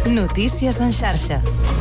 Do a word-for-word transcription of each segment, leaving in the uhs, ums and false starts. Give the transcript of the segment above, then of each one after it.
Notícies en xarxa.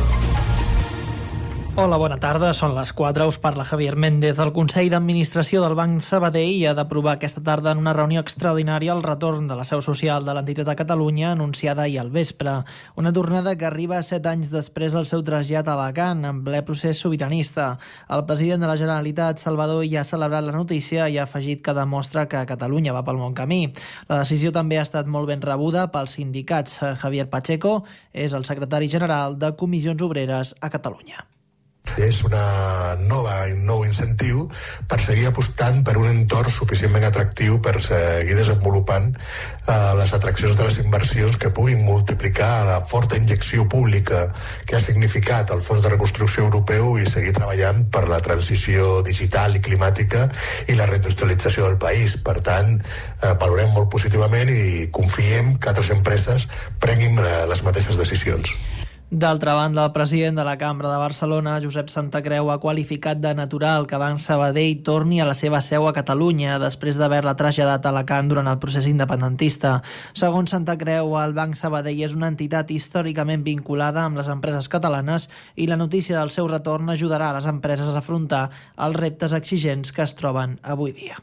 Hola, bona tarda. Són les quatre. Us parla Javier Méndez. El Consell d'Administració del Banc Sabadell ha d'aprovar aquesta tarda en una reunió extraordinària el retorn de la seu social de l'entitat a Catalunya, anunciada ahir al vespre. Una tornada que arriba set anys després del seu trasllat a Alacant, en ple procés sobiranista. El president de la Generalitat, Salvador Illa, ha celebrat la notícia i ha afegit que demostra que Catalunya va pel bon camí. La decisió també ha estat molt ben rebuda pels sindicats. Javier Pacheco és el secretari general de Comissions Obreres a Catalunya. És una nova, un nou incentiu per seguir apostant per un entorn suficientment atractiu per seguir desenvolupant eh, les atraccions de les inversions que puguin multiplicar la forta injecció pública que ha significat el Fons de Reconstrucció Europeu i seguir treballant per la transició digital i climàtica i la reindustrialització del país. Per tant, eh, valorem molt positivament i confiem que altres empreses prenguin eh, les mateixes decisions. D'altra banda, el president de la Cambra de Barcelona, Josep Santacreu, ha qualificat de natural que Banc Sabadell torni a la seva seu a Catalunya després d'haver-la traslladat a Alacant durant el procés independentista. Segons Santacreu, el Banc Sabadell és una entitat històricament vinculada amb les empreses catalanes i la notícia del seu retorn ajudarà a les empreses a afrontar els reptes exigents que es troben avui dia.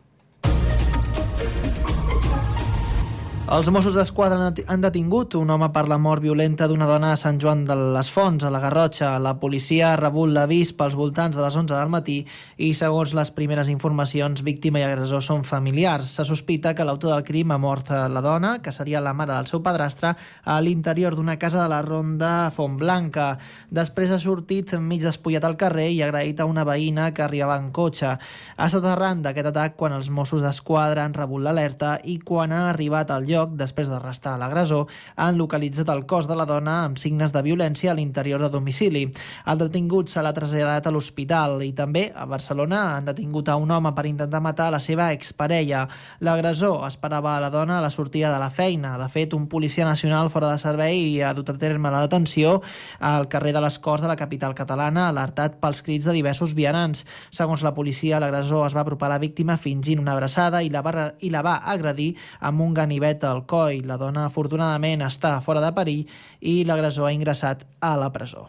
Els Mossos d'Esquadra han detingut un home per la mort violenta d'una dona a Sant Joan de les Fonts, a la Garrotxa. La policia ha rebut l'avís pels voltants de les onze del matí i, segons les primeres informacions, víctima i agressor són familiars. Se sospita que l'autor del crim ha mort la dona, que seria la mare del seu padrastre, a l'interior d'una casa de la Ronda Fontblanca. Després ha sortit mig despullat al carrer i ha agraït a una veïna que arribava en cotxe. Ha estat arran d'aquest atac quan els Mossos d'Esquadra han rebut l'alerta i quan ha arribat al lloc, després d'arrestar l'agressor, han localitzat el cos de la dona amb signes de violència a l'interior de domicili. El detingut se l'ha traslladat a l'hospital i també a Barcelona han detingut a un home per intentar matar la seva exparella. L'agressor esperava a la dona a la sortida de la feina. De fet, un policia nacional fora de servei ha dut a terme la detenció al carrer de les Corts de la capital catalana, alertat pels crits de diversos vianants. Segons la policia, l'agressor es va apropar a la víctima fingint una abraçada i la va, i la va agredir amb un ganivet al coll. La dona, afortunadament, està fora de perill i l'agressor ha ingressat a la presó.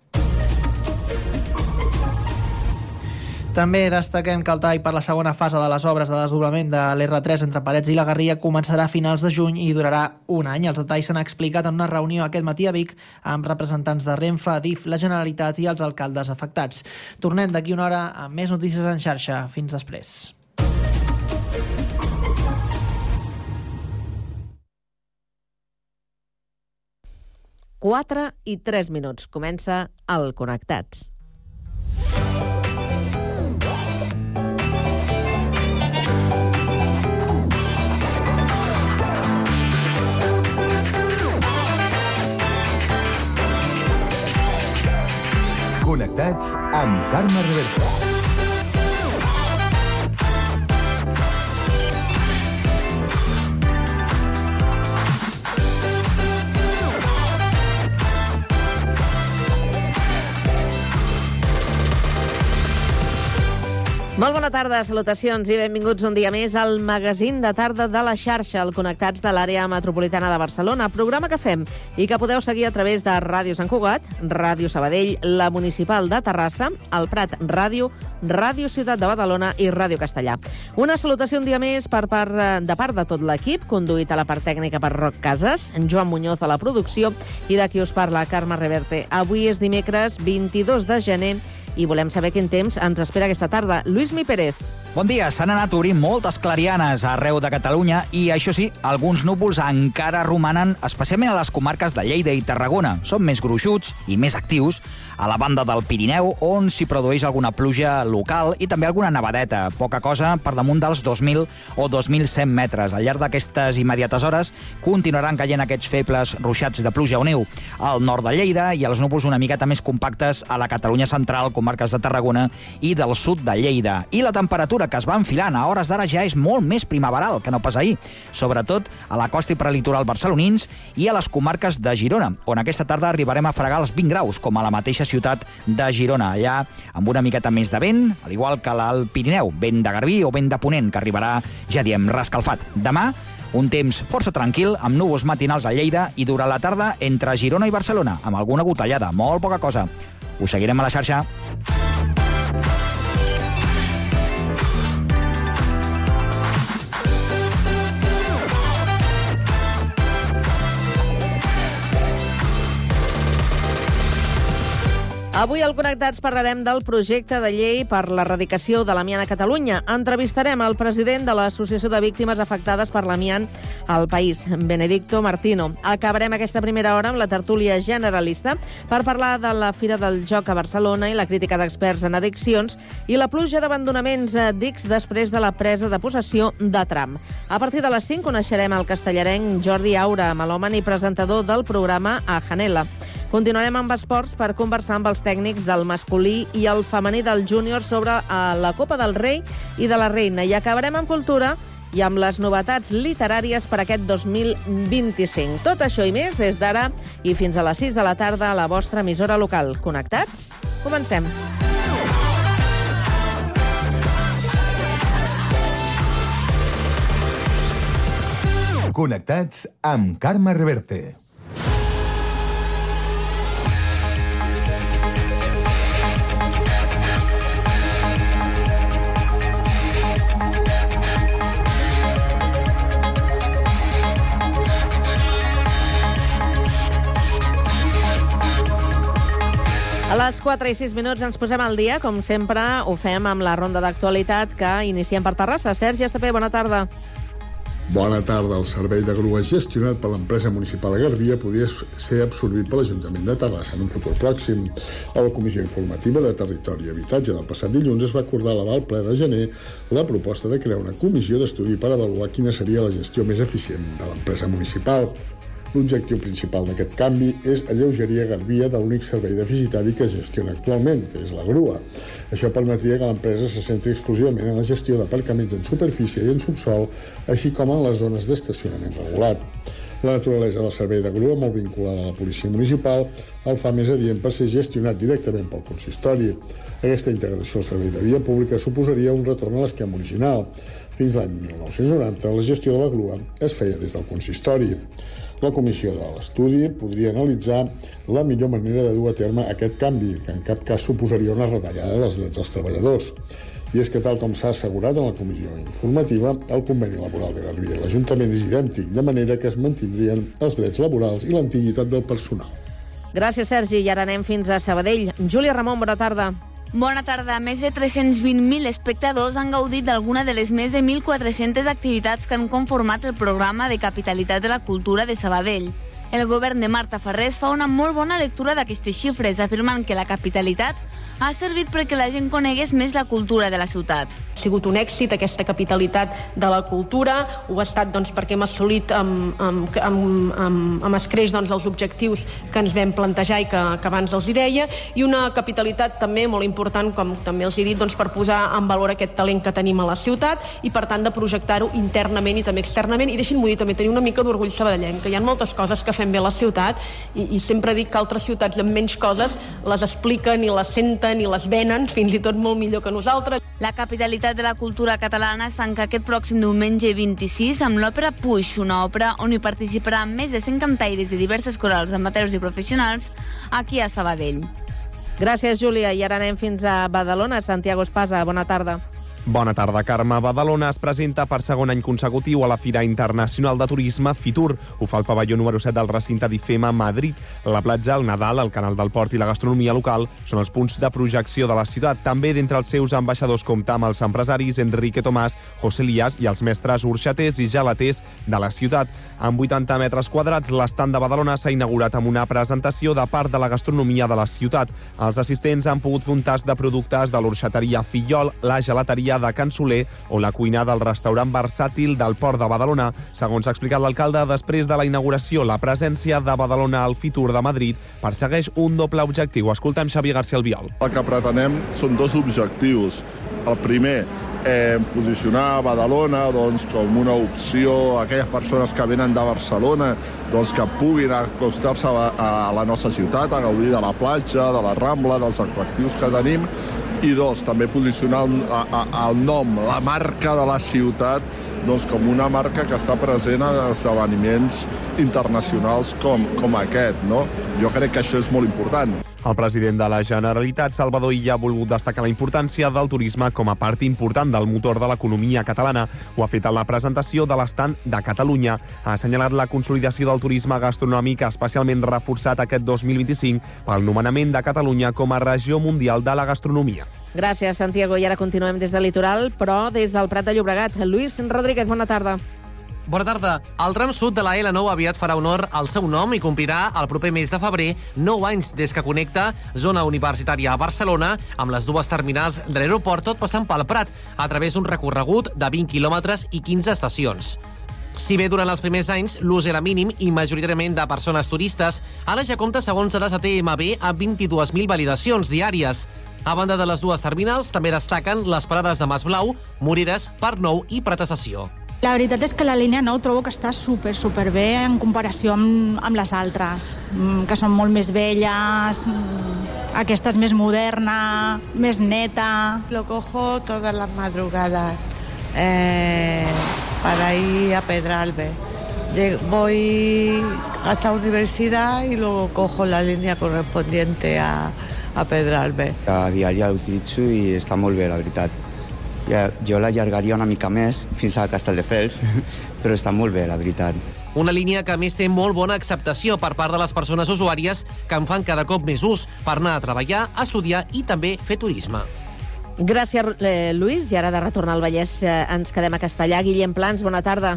També destaquem que el tall per la segona fase de les obres de desdoblament de l'erre tres entre Parets i la Garriga començarà a finals de juny i durarà un any. Els detalls s'han explicat en una reunió aquest matí a Vic amb representants de Renfe, Adif, la Generalitat i els alcaldes afectats. Tornem d'aquí una hora amb més notícies en xarxa. Fins després. quatre i tres minuts. Comença el Connectats. Connectats amb Carme Reversa. Molt bona tarda, salutacions i benvinguts un dia més al magazín de tarda de la xarxa, el Connectats de l'àrea metropolitana de Barcelona, programa que fem i que podeu seguir a través de Ràdio Sant Cugat, Ràdio Sabadell, la Municipal de Terrassa, el Prat Ràdio, Ràdio Ciutat de Badalona i Ràdio Castellà. Una salutació un dia més per part, de part de tot l'equip, conduït a la part tècnica per Roc Casas, en Joan Muñoz a la producció i de qui us parla, Carme Reverte. Avui és dimecres vint-i-dos de gener i volem saber quin temps ens espera aquesta tarda. Lluís Mi Pérez. Bon dia, s'han anat obrint moltes clarianes arreu de Catalunya i, això sí, alguns núvols encara romanen, especialment a les comarques de Lleida i Tarragona. Són més gruixuts i més actius a la banda del Pirineu, on s'hi produeix alguna pluja local i també alguna nevadeta, poca cosa per damunt dels dos mil o dos mil cent metres. Al llarg d'aquestes immediates hores continuaran caient aquests febles ruixats de pluja o neu al nord de Lleida i els núvols una miqueta més compactes a la Catalunya central, comarques de Tarragona i del sud de Lleida. I la temperatura que es va enfilant a hores d'ara ja és molt més primaveral que no pas ahir, sobretot a la costa i prelitoral barcelonins i a les comarques de Girona, on aquesta tarda arribarem a fregar els vint graus, com a la mateixa ciutat de Girona, allà amb una miqueta més de vent, al igual que al Pirineu, vent de Garbí o vent de Ponent, que arribarà, ja diem, rescalfat. Demà Un temps força tranquil, amb núvols matinals a Lleida i durant la tarda entre Girona i Barcelona, amb alguna gotellada, molt poca cosa. Us seguirem a la xarxa. Avui al Connectats parlarem del projecte de llei per l'erradicació de l'amiant a Catalunya. Entrevistarem el president de l'Associació de Víctimes Afectades per l'Amiant al país, Benedicto Martino. Acabarem aquesta primera hora amb la tertúlia generalista per parlar de la Fira del Joc a Barcelona i la crítica d'experts en addiccions i la pluja d'abandonaments D I Cs després de la presa de possessió de Trump. A partir de les cinc coneixerem el castellarenc Jordi Aura, melòman i presentador del programa A Janela. Continuarem amb esports per conversar amb els tècnics del masculí i el femení del júnior sobre la Copa del Rei i de la Reina. I acabarem amb cultura i amb les novetats literàries per aquest dos mil vint-i-cinc. Tot això i més des d'ara i fins a les sis de la tarda a la vostra emissora local. Connectats? Comencem. Connectats amb Carme Reverte. A les quatre i sis minuts ens posem al dia. Com sempre, ho fem amb la ronda d'actualitat que iniciem per Terrassa. Sergi Estapé, bona tarda. Bona tarda. El servei de grua gestionat per l'empresa municipal de Garbia podria ser absorbit per l'Ajuntament de Terrassa en un futur pròxim. A la Comissió Informativa de Territori i Habitatge del passat dilluns es va acordar elevar al ple de gener la proposta de crear una comissió d'estudi per avaluar quina seria la gestió més eficient de l'empresa municipal. L'objectiu principal d'aquest canvi és alleugerir a Garbia de l'únic servei deficitari que gestiona actualment, que és la grua. Això permetria que l'empresa se centri exclusivament en la gestió d'aparcaments en superfície i en subsol, així com en les zones d'estacionament regulat. La naturalesa del servei de grua, molt vinculada a la policia municipal, el fa més adient per ser gestionat directament pel consistori. Aquesta integració al servei de via pública suposaria un retorn a l'esquema original. Fins l'any mil nou-cents noranta, la gestió de la grua es feia des del consistori. La comissió de l'estudi podria analitzar la millor manera de dur a terme aquest canvi, que en cap cas suposaria una retallada dels drets dels treballadors. I és que, tal com s'ha assegurat en la comissió informativa, el conveni laboral de Garbia i l'Ajuntament és idèntic, de manera que es mantindrien els drets laborals i l'antiguitat del personal. Gràcies, Sergi. I ara anem fins a Sabadell. Júlia Ramon, bona tarda. Bona tarda. Més de tres-cents vint mil espectadors han gaudit d'alguna de les més de mil quatre-centes activitats que han conformat el programa de Capitalitat de la Cultura de Sabadell. El govern de Marta Farrés fa una molt bona lectura d'aquestes xifres, afirmant que la capitalitat ha servit perquè la gent conegués més la cultura de la ciutat. Ha sigut un èxit aquesta capitalitat de la cultura, ho ha estat doncs, perquè hem assolit amb, amb, amb, amb, amb escreix doncs, els objectius que ens vam plantejar i que, que abans els hi deia, i una capitalitat també molt important, com també els he dit, doncs, per posar en valor aquest talent que tenim a la ciutat i per tant de projectar-ho internament i també externament, i deixin-m'ho dir també tenir una mica d'orgull sabadellenc, que hi ha moltes coses que fem bé a la ciutat i, i sempre dic que altres ciutats amb menys coses les expliquen i les senten i les venen fins i tot molt millor que nosaltres. La capitalitat de la cultura catalana s'anca aquest pròxim diumenge vint-i-sis amb l'òpera Puix, una òpera on hi participaran més de cent cantaires de diverses corals amateurs i professionals aquí a Sabadell. Gràcies, Júlia. I ara anem fins a Badalona. Santiago Espasa, bona tarda. Bona tarda, Carme. Badalona es presenta per segon any consecutiu a la Fira Internacional de Turisme Fitur. Ho fa el pavelló número set del recinte d'IFEMA Madrid. La platja, el Nadal, el Canal del Port i la gastronomia local són els punts de projecció de la ciutat. També d'entre els seus ambaixadors compta amb els empresaris Enrique Tomàs, José Lías i els mestres orxaters i gelaters de la ciutat. Amb vuitanta metres quadrats, l'estand de Badalona s'ha inaugurat amb una presentació de part de la gastronomia de la ciutat. Els assistents han pogut fer un tast de productes de l'orxateria Fillol, la gelateria de Can Soler o la cuina del restaurant versàtil del Port de Badalona. Segons ha explicat l'alcalde, després de la inauguració, la presència de Badalona al Fitur de Madrid persegueix un doble objectiu. Escoltem Xavier García Albiol. El que pretenem són dos objectius. El primer, eh, posicionar Badalona doncs, com una opció a aquelles persones que venen de Barcelona doncs, que puguin acostar-se a, a la nostra ciutat, a gaudir de la platja, de la Rambla, dels atractius que tenim. I dos, també posicionar el, a, el nom, la marca de la ciutat doncs, com una marca que està present en esdeveniments internacionals com, com aquest, no? Jo crec que això és molt important. El president de la Generalitat, Salvador Illa, ha volgut destacar la importància del turisme com a part important del motor de l'economia catalana. Ho ha fet en la presentació de l'estand de Catalunya. Ha assenyalat la consolidació del turisme gastronòmic, especialment reforçat aquest dos mil vint-i-cinc pel nomenament de Catalunya com a regió mundial de la gastronomia. Gràcies, Santiago. I ara continuem des del litoral, però des del Prat de Llobregat. Lluís Rodríguez, bona tarda. Bona tarda. El tram sud de la L nou aviat farà honor al seu nom i complirà el proper mes de febrer nou anys des que connecta zona universitària a Barcelona amb les dues terminals de l'aeroport, tot passant pel Prat, a través d'un recorregut de vint quilòmetres i quinze estacions. Si bé durant els primers anys l'ús era mínim i majoritàriament de persones turistes, ara ja compta, segons dades de T M B, amb vint-i-dues mil validacions diàries. A banda de les dues terminals, també destaquen les parades de Masblau, Moreres, Parc Nou i Prat Estació. La veritat és que la línia nou trobo que està super, super bé en comparació amb, amb les altres, que són molt més velles, aquesta és més moderna, més neta. Lo cojo todas las madrugadas eh, para ir a Pedralbes. Voy hasta universidad y luego cojo la línea correspondiente a, a Pedralbes. A diari l'utilitzo i està molt bé, la veritat. Ja, jo l'allargaria una mica més fins a Castelldefels, però està molt bé, la veritat. Una línia que a més té molt bona acceptació per part de les persones usuàries que en fan cada cop més ús per anar a treballar, a estudiar i també fer turisme. Gràcies, eh, Lluís. I ara de retornar al Vallès eh, ens quedem a Castellà. Guillem Plans, bona tarda.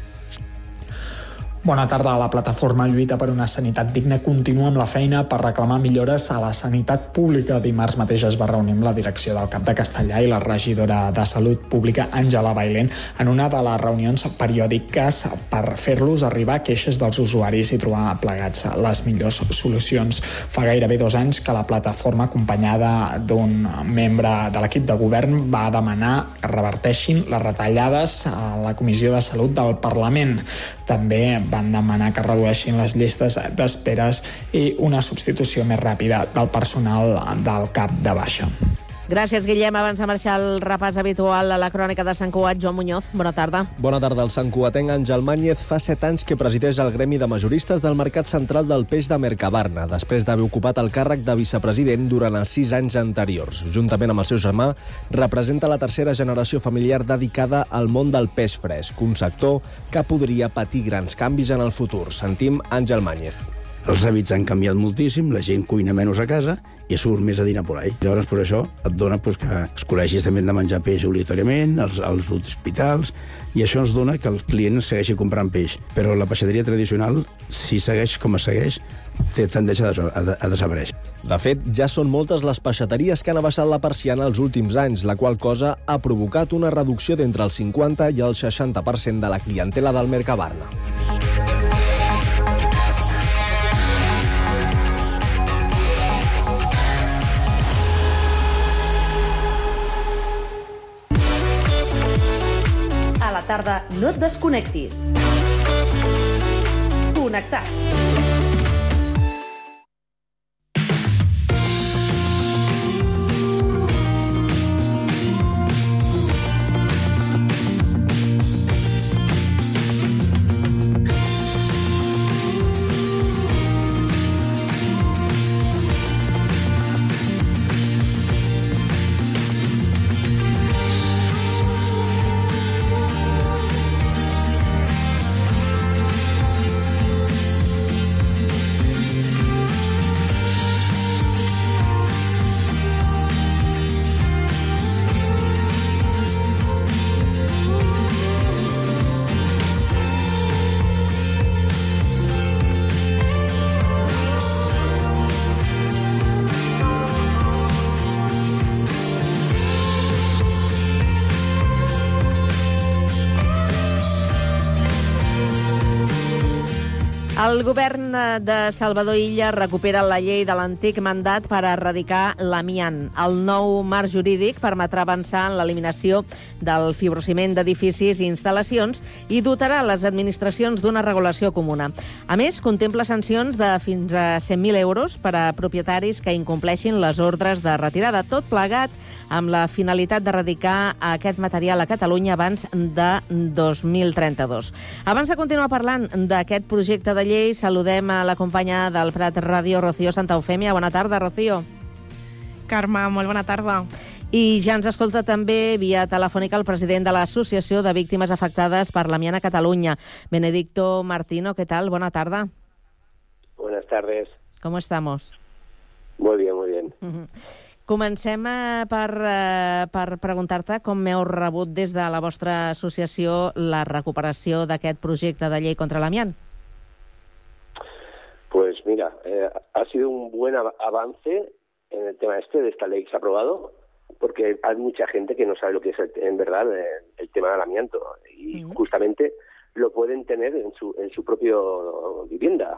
Bona tarda. La plataforma Lluita per una sanitat digna continua amb la feina per reclamar millores a la sanitat pública. Dimarts mateix es va reunir amb la direcció del CAP de Castellà i la regidora de Salut Pública, Àngela Bailén, en una de les reunions periòdiques per fer-los arribar queixes dels usuaris i trobar plegats les millors solucions. Fa gairebé dos anys que la plataforma, acompanyada d'un membre de l'equip de govern, va demanar que reverteixin les retallades a la Comissió de Salut del Parlament. També van demanar que redueixin les llistes d'esperes i una substitució més ràpida del personal del CAP de baixa. Gràcies, Guillem. Abans de marxar el repàs habitual a la crònica de Sant Cugat, Joan Muñoz, bona tarda. Bona tarda. El santcugatenc Àngel Màñez fa set anys que presideix el gremi de majoristes del Mercat Central del Peix de Mercabarna, després d'haver ocupat el càrrec de vicepresident durant els sis anys anteriors. Juntament amb el seu germà, representa la tercera generació familiar dedicada al món del peix fresc, un sector que podria patir grans canvis en el futur. Sentim Àngel Màñez. Els hàbits han canviat moltíssim, la gent cuina menys a casa i surt més a dinar por ahí. Llavors, per això, et dona pues, que els col·legis també han de menjar peix obligatòriament, els, els hospitals, i això ens dona que el client segueixi comprant peix. Però la peixateria tradicional, si segueix com es segueix, té tendència a, a, a desaparèixer. De fet, ja són moltes les peixateries que han abaixat la persiana els últims anys, la qual cosa ha provocat una reducció d'entre el cinquanta i el seixanta per cent de la clientela del Mercabarna. A la tarda no et desconnectis. Connectats. El govern de Salvador Illa recupera la llei de l'antic mandat per erradicar l'amiant. El nou marc jurídic permetrà avançar en l'eliminació del fibrociment d'edificis i instal·lacions i dotarà les administracions d'una regulació comuna. A més, contempla sancions de fins a cent mil euros per a propietaris que incompleixin les ordres de retirada. Tot plegat amb la finalitat d'erradicar aquest material a Catalunya abans de dos mil trenta-dos. Abans de continuar parlant d'aquest projecte de llei, saludem a la companya del Prat Ràdio, Rocío Santa Eufèmia. Bona tarda, Rocío. Carme, molt bona tarda. I ja ens escolta també via telefònica el president de l'Associació de Víctimes Afectades per l'Amiant a Catalunya, Benedicto Martino. ¿Qué tal? Bona tarda. Buenas tardes. ¿Cómo estamos? Muy bien, muy bien. Uh-huh. Comencem eh, per, eh, per preguntar-te com heu rebut des de la vostra associació la recuperació d'aquest projecte de llei contra l'amiant. Pues mira, eh, ha sido un buen avance en el tema este de esta ley que se ha aprobado, porque hay mucha gente que no sabe lo que es el, en verdad el, el tema del amianto y uh-huh. justamente lo pueden tener en su, en su propio vivienda.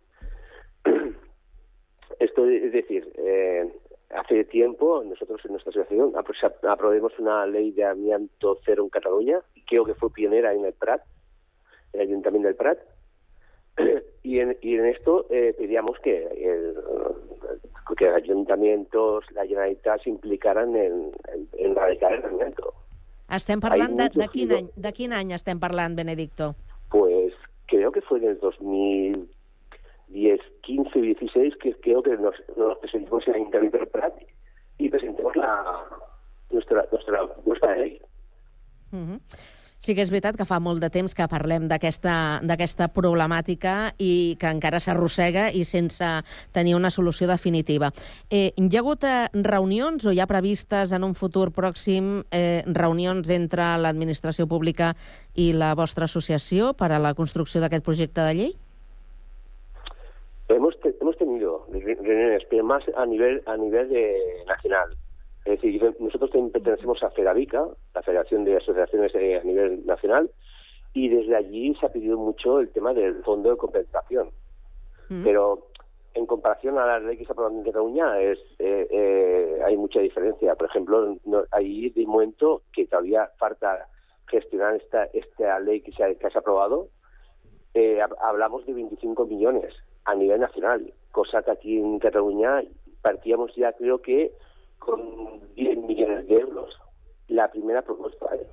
Esto es decir, eh, hace tiempo nosotros en nuestra asociación aprobamos una ley de amianto cero en Cataluña, creo que fue pionera en el Prat, en el Ayuntamiento del Prat, y en, y en esto eh, pedíamos que, el, que los ayuntamientos, la Generalitat se implicaran en, en, en erradicar el amianto. Estem parlant de, de, quin any, de quin any estem parlant, Benedicto? Pues creo que fue en el dos mil diez, quince, dieciséis, que creo que nos, nos presentamos en el Ayuntamiento del Prat y presentamos la, nuestra, nuestra, nuestra ley. Uh-huh. Sí que és veritat que fa molt de temps que parlem d'aquesta d'aquesta problemàtica i que encara s'arrossega i sense tenir una solució definitiva. Eh, hi ha hagut eh, reunions o hi ha previstes en un futur pròxim eh, reunions entre l'administració pública i la vostra associació per a la construcció d'aquest projecte de llei? Hemos, te, hemos tenido reuniones, pero más a nivel, a nivel de nacional. Es decir, nosotros pertenecemos a FEDAVICA, la Federación de Asociaciones a nivel nacional, y desde allí se ha pedido mucho el tema del fondo de compensación. Mm. Pero en comparación a la ley que se ha aprobado en Cataluña es, eh, eh, hay mucha diferencia. Por ejemplo, no, hay de momento que todavía falta gestionar esta, esta ley que se ha, que se ha aprobado. Eh, hablamos de veinticinco millones a nivel nacional, cosa que aquí en Cataluña partíamos ya creo que con diez millones de euros. La primera propuesta. ¿eh?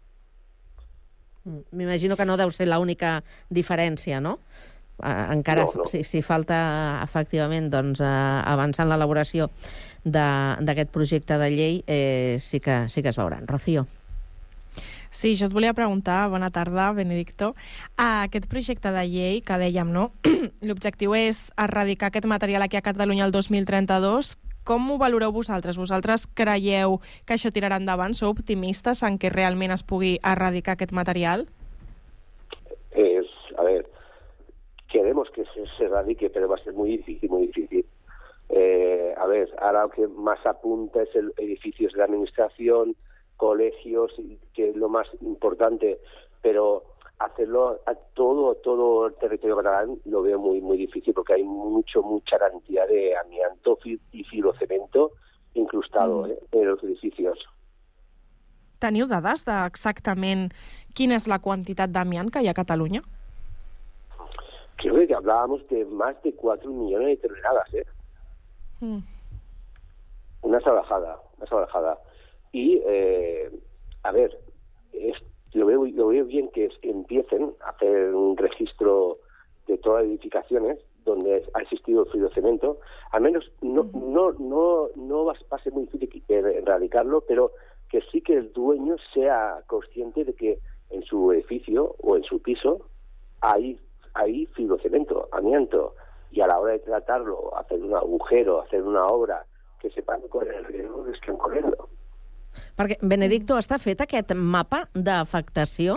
M'imagino que no deu ser l'única diferència, no? Encara, no, no. Si, si falta efectivament doncs, avançar en l'elaboració d'aquest projecte de llei, eh, sí, que, sí que es veuran. Rocío. Sí, jo et volia preguntar, bona tarda, Benedicto. Aquest projecte de llei que dèiem, no? L'objectiu és erradicar aquest material aquí a Catalunya el dos mil trenta-dos. Com ho valoreu vosaltres? Vosaltres creieu que això tirarà endavant? Sou optimistes en que realment es pugui erradicar aquest material? Es, a ver, queremos que se, se erradique, pero va a ser muy difícil, muy difícil. Eh, a ver, ahora lo que más apunta es el edificios de la administración, colegios, que es lo más importante, pero hacerlo a todo todo el territorio catalán lo veo muy muy difícil porque hay mucho mucha cantidad de amianto y fibrocemento incrustado mm. eh, en los edificios. Teniu dades d'exactament quina és la quantitat d'amiant que hi ha a Catalunya? Creo que hablábamos de más de cuatro millones de toneladas, ¿eh? Mm. Una salvajada, una salvajada. Y, eh, a ver, es Lo veo, lo veo bien que, es, que empiecen a hacer un registro de todas las edificaciones donde ha existido el fibrocemento. Al menos no, no, no, no va a ser muy difícil erradicarlo, pero que sí que el dueño sea consciente de que en su edificio o en su piso hay, hay fibrocemento, amianto, y a la hora de tratarlo, hacer un agujero, hacer una obra, que sepan correr el riesgo que estén corriendo. Perquè, Benedicto, està fet aquest mapa d'afectació?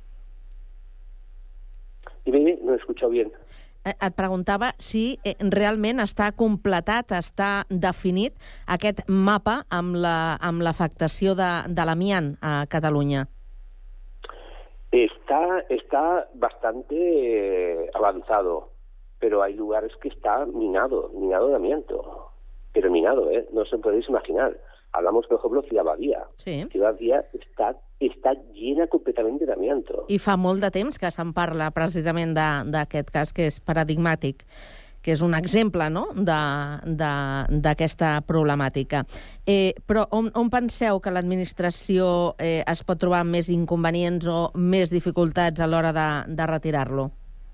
Dime, no he escuchado bien. Et preguntava si realment està completat, està definit aquest mapa amb l'afectació de, de l'amiant a Catalunya. Está, está bastante avanzado. pero hay lugares que está minado, minado de amianto, pero minado, ¿eh? No se podéis imaginar. Hablamos, por ejemplo, de Ciudad Badia. Sí. Ciudad Badia está, está llena completamente de amianto. I fa molt de temps que se'n parla precisament d'aquest cas, que és paradigmàtic, que és un exemple, no?, d'aquesta problemàtica. Eh, però on, on penseu que l'administració eh, es pot trobar més inconvenients o més dificultats a l'hora de, de retirar-lo?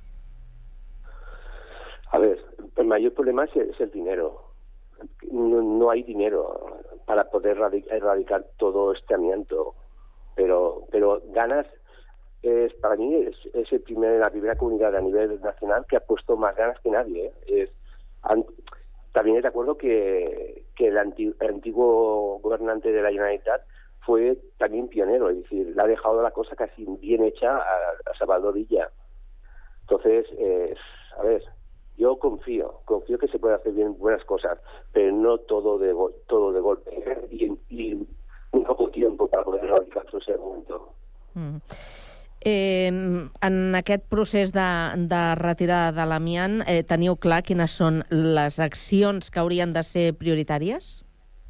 A ver, el mayor problema es el, es el dinero. No, no hay dinero para poder erradicar todo este amianto, pero, pero ganas es, para mí es, es el primer, la primera comunidad a nivel nacional que ha puesto más ganas que nadie, ¿eh? Es, an, también de acuerdo que, que el, anti, el antiguo gobernante de la Generalitat fue también pionero, es decir, le ha dejado la cosa casi bien hecha a, a Salvador Illa. Entonces, eh, a ver, yo confío, confío que se puede hacer bien buenas cosas, pero no todo de, todo de golpe, y, y un poco tiempo para poder erradicar todo ese momento. Mm. Eh, en aquest procés de, de retirada de l'amiant, eh, teniu clar quines són les accions que haurien de ser prioritàries?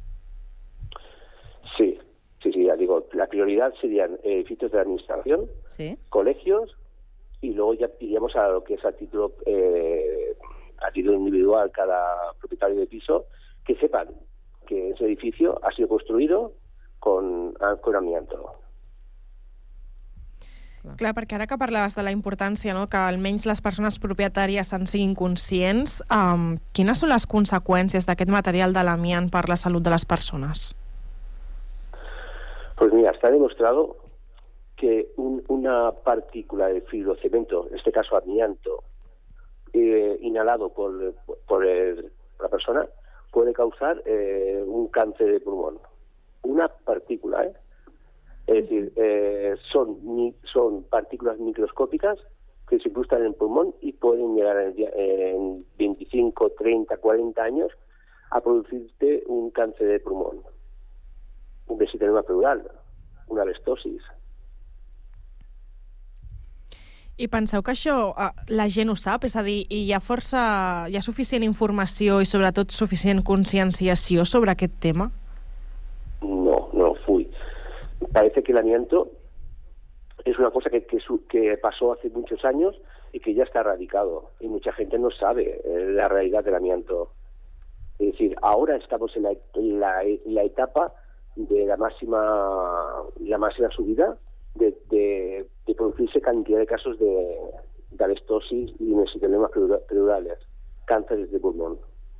Sí, sí, sí, ya digo, la prioridad serían edificios de la administración, ¿sí?, colegios, y luego ya iríamos a lo que es a título, eh, a título individual cada propietario de piso, que sepan que ese edificio ha sido construido con, con amianto. Clar, perquè ara que parlaves de la importància, no?, que almenys les persones propietàries se'n siguin conscients, um, quines són les conseqüències d'aquest material de l'amiant per la salut de les persones? Pues mira, está demostrado que un, una partícula de fibrocemento, en este caso amianto, eh, inhalado por, por, el, por la persona, puede causar eh, un cáncer de pulmón. Una partícula, ¿eh? Es decir, eh, son, son partículas microscópicas que se incrustan en el pulmón y pueden llegar en, en veinticinco, treinta, cuarenta años a producirte un cáncer de pulmón, un vesícula pleural, una alestosis. I penseu que això eh, la gent ho sap? És a dir, hi ha força, hi ha suficient informació i sobretot suficient conscienciació sobre aquest tema? No, no, fui. Parece que el amianto es una cosa que, que, que pasó hace muchos años y que ya está erradicado. Y mucha gente no sabe eh, la realidad del amianto. Es decir, ahora estamos en la, en la, en la etapa de la máxima, la máxima subida de, de, de producirse cantidad de casos de, de alestosis y mesotelioma pleurales, cánceres de pulmón.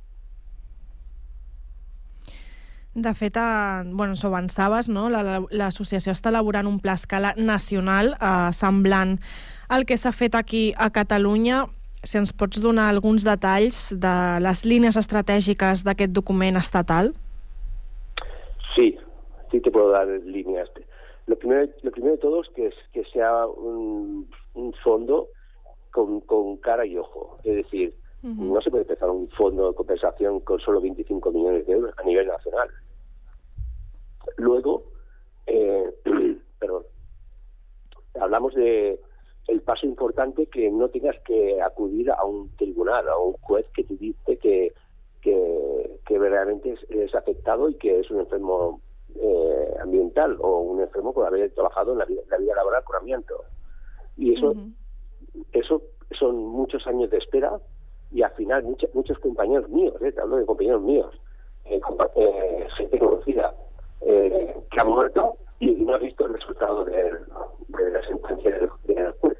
De fet, eh, bueno, s'ho avançaves, no? L'associació està elaborant un pla a escala nacional eh, semblant al que s'ha fet aquí a Catalunya. Si ens pots donar alguns detalls de les línies estratègiques d'aquest document estatal? Sí, sí te puedo dar líneas. Lo primero, lo primero de todo es que, que sea un, un fondo con, con cara y ojo. Es decir, uh-huh. no se puede empezar un fondo de compensación con solo veinticinco millones de euros a nivel nacional. Luego, eh, perdón, hablamos de el paso importante que no tengas que acudir a un tribunal, a un juez que te dice que, que, que verdaderamente es, es afectado y que es un enfermo eh, ambiental o un enfermo por haber trabajado en la vida, la vida laboral con amianto. Y eso, uh-huh. eso son muchos años de espera y al final muchos, muchos compañeros míos, eh, te hablo de compañeros míos, eh, compa- eh, gente conocida, eh, que ha muerto y no ha visto el resultado de, de la sentencia del, del juez.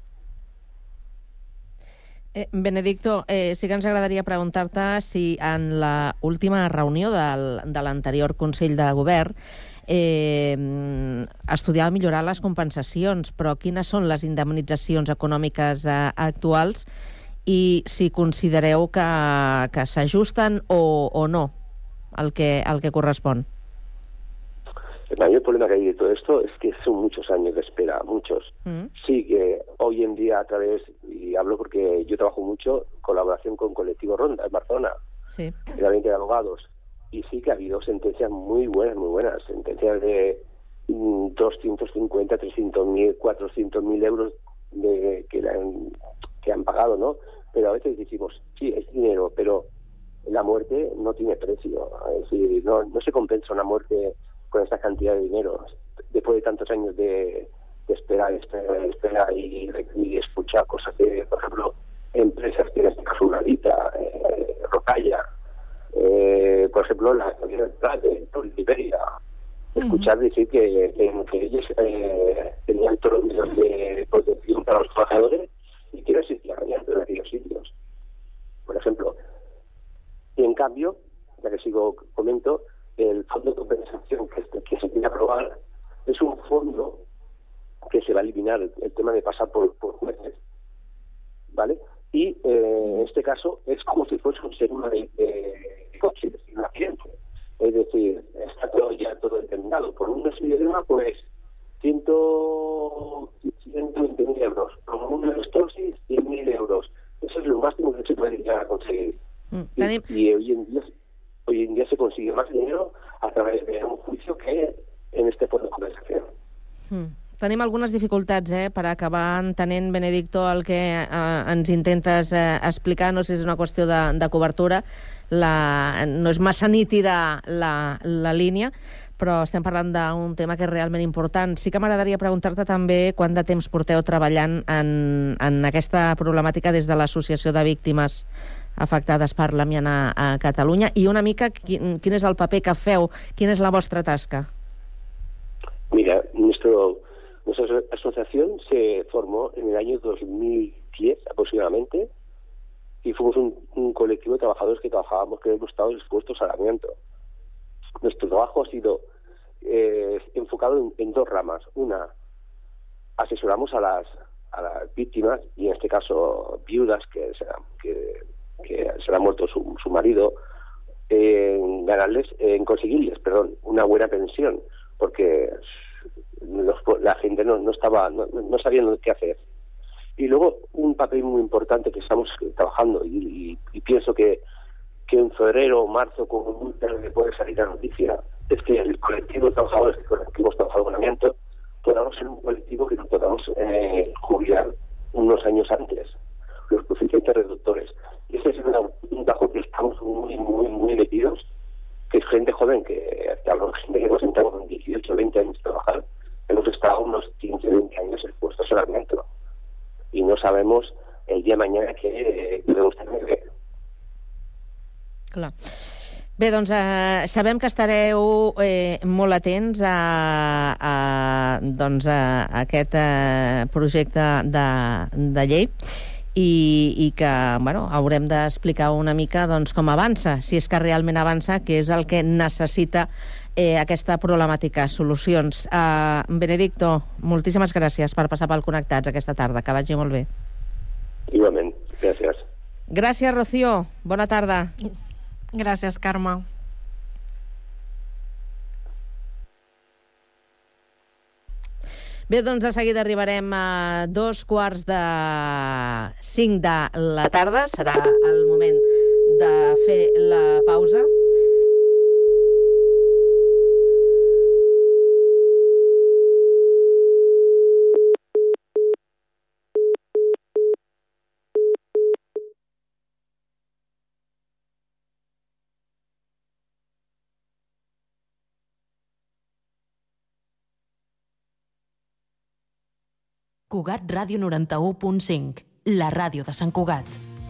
Eh, Benedicto, eh, sí que ens agradaria preguntar-te si en la última reunió del, de l'anterior Consell de Govern eh, estudiava millorar les compensacions, però quines són les indemnitzacions econòmiques eh, actuals i si considereu que, que s'ajusten o, o no al que, al que correspon? El mayor problema que hay de todo esto es que son muchos años de espera, muchos. Mm. Sí, que hoy en día a través, y hablo porque yo trabajo mucho en colaboración con Colectivo Ronda en Barcelona, sí. el gabinete de abogados, y sí que ha habido sentencias muy buenas, muy buenas, sentencias de mm, doscientos cincuenta, trescientos mil, cuatrocientos mil euros de, que, han, que han pagado, ¿no? pero a veces decimos, sí, es dinero, pero la muerte no tiene precio. Es decir, no, no se compensa una muerte con esta cantidad de dinero. Después de tantos años de, de esperar, esperar, esperar y, y escuchar cosas de, por ejemplo, empresas que en este caso una Dita, eh, Rocalla, eh, por ejemplo, la de Liberia, escuchar decir que, que, que ellos eh, tenían todos los medios de protección para los trabajadores y que no existían en aquellos sitios, por ejemplo. Y en cambio, ya que sigo comento, el fondo de compensación que, que se quiere aprobar es un fondo que se va a eliminar el, el tema de pasar por, por jueces, ¿vale? Y eh, en este caso es como si fuese un seguro de, de, de coche, de un accidente. Es decir, está todo ya todo determinado. Por un problema, pues ciento veinte mil euros. Por una estosis, cien mil euros. Eso es lo máximo que se puede llegar a conseguir. Mm, y, y hoy en día hoy en día se consigue más dinero a través de un juicio que en este fondo de compensación. Mm. Tenim algunes dificultats eh, per acabar entenent, Benedicto, el que eh, ens intentes eh, explicar. No sé si és una qüestió de, de cobertura, la, no és massa nítida la, la línia, però estem parlant d'un tema que és realment important. Sí que m'agradaria preguntar-te també quant de temps porteu treballant en, en aquesta problemàtica des de l'Associació de Víctimes Afectades per l'Amiant a Catalunya i una mica quin, quin és el paper que feu, quina és la vostra tasca? Mira, nuestro... Nuestra asociación se formó en el año dos mil diez aproximadamente y fuimos un, un colectivo de trabajadores que trabajábamos, que hemos estado expuestos al amianto. Nuestro trabajo ha sido eh, enfocado en, en dos ramas. Una, asesoramos a las, a las víctimas, y en este caso viudas que se, que, que se le ha muerto su, su marido, en ganarles, en conseguirles, perdón, una buena pensión, porque Los, la gente no, no estaba no, no sabía qué hacer. Y luego un papel muy importante que estamos trabajando y, y, y pienso que, que en febrero o marzo, como muy tarde puede salir la noticia, es que el colectivo de trabajadores que hemos trabajado con amianto podamos ser un colectivo que nos podamos eh, jubilar unos años antes, los coeficientes reductores. Y ese es un, un trabajo que estamos muy muy muy metidos, que es gente joven, que hablamos de gente que nos entramos con dieciocho, veinte años a trabajar. Hemos estado unos quinze, veinte años expuestos al amianto y no sabemos el día de mañana què podemos tener. Clar. Bé, doncs eh, sabem que estareu eh, molt atents a, a, doncs, a aquest eh, projecte de, de llei i, i que bueno, haurem d'explicar una mica doncs, com avança, si és que realment avança, que és el que necessita Eh, aquesta problemàtica, solucions. Uh, Benedicto, moltíssimes gràcies per passar pel Connectats aquesta tarda, que vagi molt bé. Igualment, gràcies. Gràcies, Rocío. Bona tarda. Gràcies, Carme. Bé, doncs de seguida arribarem a dos quarts de cinc de la tarda. Serà el moment de fer la pausa. Cugat Ràdio noranta-u punt cinc, la ràdio de Sant Cugat.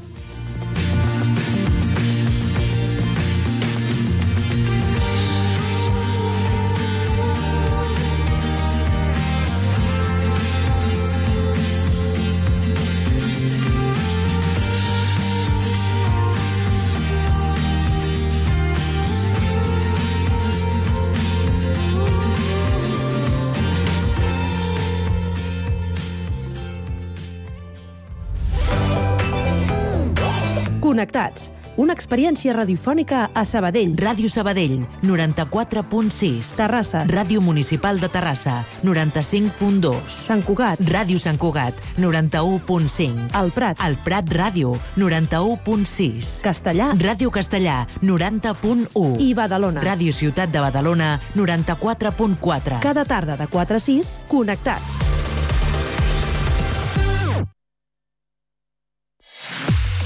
Connectats, una experiència radiofònica a Sabadell. Ràdio Sabadell, noranta-quatre punt sis. Terrassa. Ràdio Municipal de Terrassa, noranta-cinc punt dos. Sant Cugat. Ràdio Sant Cugat, noranta-u punt cinc. El Prat. El Prat Ràdio, noranta-u punt sis. Castellà. Ràdio Castellà, noranta punt u. I Badalona. Ràdio Ciutat de Badalona, noranta-quatre punt quatre. Cada tarda de quatre a sis, Connectats.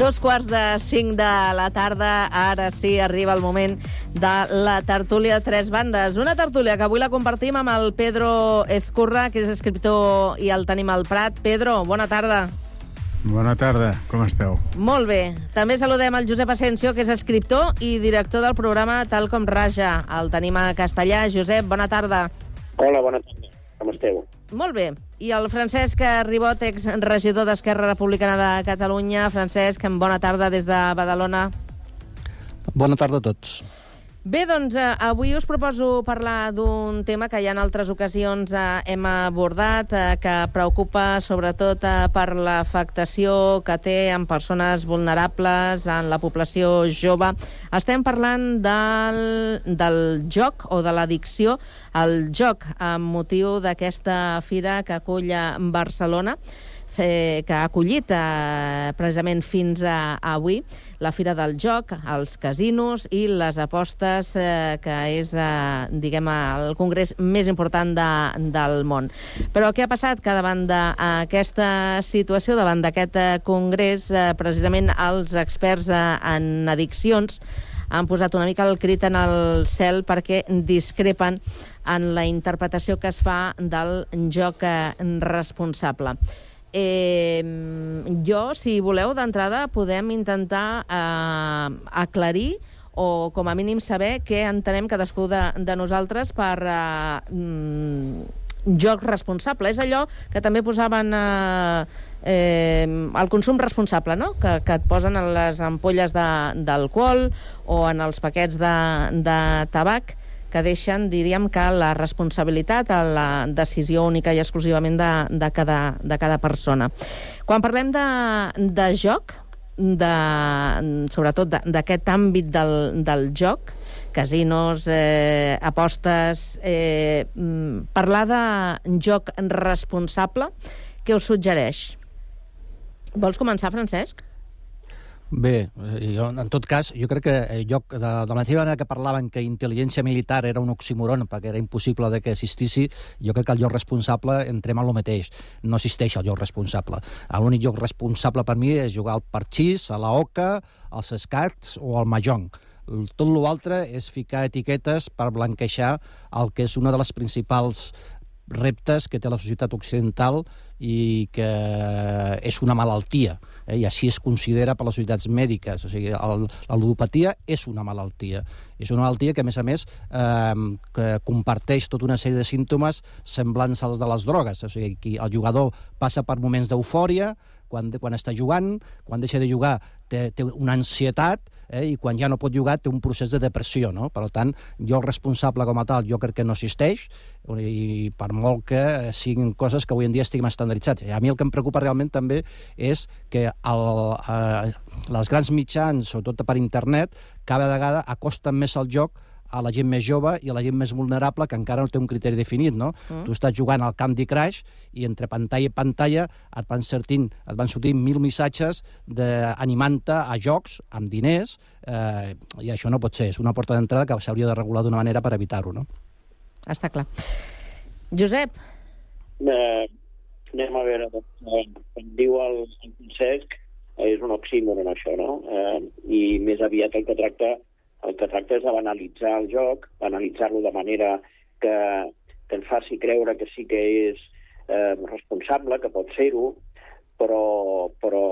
Dos quarts de cinc de la tarda, ara sí arriba el moment de la tertúlia de tres bandes. Una tertúlia que avui la compartim amb el Pedro Ezcurra, que és escriptor i el tenim al Prat. Pedro, bona tarda. Bona tarda, com esteu? Molt bé. També saludem el Josep Asensio, que és escriptor i director del programa Tal com Raja. El tenim a castellà. Josep, bona tarda. Hola, bona tarda. Com esteu? Molt bé. I el Francesc Ribot, exregidor d'Esquerra Republicana de Catalunya. Francesc, bona tarda des de Badalona. Bona tarda a tots. Bé, doncs eh, avui us proposo parlar d'un tema que ja en altres ocasions eh, hem abordat, eh, que preocupa sobretot eh, per l'afectació que té en persones vulnerables, en la població jove. Estem parlant del, del joc o de l'addicció al joc, amb motiu d'aquesta fira que acull a Barcelona, que ha acollit eh, precisament fins a, a avui la Fira del Joc, els casinos i les apostes, eh, que és, eh, diguem, el congrés més important de, del món. Però què ha passat? Que davant d'aquesta situació, davant d'aquest eh, congrés, eh, precisament els experts eh, en addiccions han posat una mica el crit en el cel perquè discrepen en la interpretació que es fa del joc eh, responsable. Eh, jo, si voleu, d'entrada podem intentar eh, aclarir o com a mínim saber què entenem cadascú de, de nosaltres per eh, mm, joc responsable. És allò que també posaven eh, eh, el consum responsable, no? Que, que et posen en les ampolles d'alcohol o en els paquets de, de tabac, que deixen, diríem, que la responsabilitat a la decisió única i exclusivament de, de, cada, de cada persona. Quan parlem de, de joc, de, sobretot d'aquest àmbit del, del joc, casinos, eh, apostes, eh, parlar de joc responsable, què us suggereix? Vols començar, Francesc? Bé, jo, en tot cas, jo crec que jo, de, de la mateixa manera que parlaven que intel·ligència militar era un oxímoron perquè era impossible de que existissi, jo crec que el lloc responsable entrem a lo mateix. No existeix el lloc responsable. L'únic lloc responsable per mi és jugar al parxís, a la oca, als escacs o al mahjong. Tot l'altre és ficar etiquetes per blanquejar el que és una de les principals reptes que té la societat occidental i que és una malaltia, eh? I així es considera per les societats mèdiques. O sigui, el, la ludopatia és una malaltia. És una malaltia que, a més a més, eh, que comparteix tota una sèrie de símptomes semblants als de les drogues. O sigui, que el jugador passa per moments d'eufòria, quan, quan està jugant, quan deixa de jugar té, té una ansietat, eh, i quan ja no pot jugar té un procés de depressió, no? Per tant, jo el responsable com a tal jo crec que no existeix, i per molt que siguin coses que avui en dia estiguem estandarditzats. A mi el que em preocupa realment també és que el, eh, les grans mitjans, sobretot per internet, cada vegada acosten més al joc a la gent més jove i a la gent més vulnerable que encara no té un criteri definit, no? Mm. Tu estàs jugant al Candy Crush i entre pantalla i pantalla et van sortint, et van sortint mil missatges animant-te a jocs amb diners, eh, i això no pot ser. És una porta d'entrada que s'hauria de regular d'una manera per evitar-ho, no? Està clar. Josep? Eh, anem a veure, eh, com diu el, el Francesc, és un oxímoron això, no? Eh, I més aviat el que tracta El que tracta és de banalitzar el joc, banalitzar-lo de manera que, que ens faci creure que sí que és eh, responsable, que pot ser-ho, però, però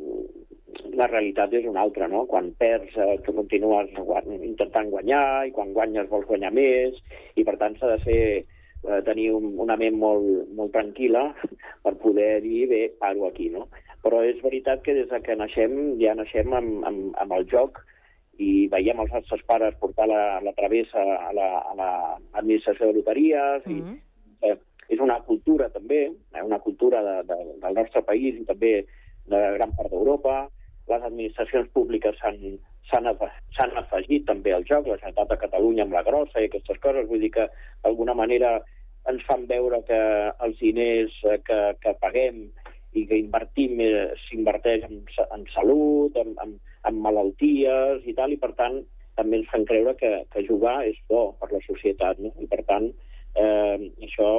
la realitat és una altra, no? Quan perds, eh, tu continues intentant guanyar, i quan guanyes vols guanyar més, i per tant s'ha de ser, eh, tenir un, una ment molt, molt tranquil·la per poder dir, bé, paro aquí, no? Però és veritat que des que naixem, ja naixem amb, amb, amb el joc, i veiem els nostres pares portar la, la travessa a l'administració la, de loteries, mm -hmm. i eh, és una cultura també, eh, una cultura de, de, del nostre país i també de gran part d'Europa. Les administracions públiques s'han afegit també al joc, la Generalitat de Catalunya amb la grossa i aquestes coses, vull dir que d'alguna manera ens fan veure que els diners que, que paguem i que invertim eh, s'inverteix en, en salut, en, en amb malalties i tal, i per tant també ens fan creure que, que jugar és bo per la societat, no? I per tant eh, això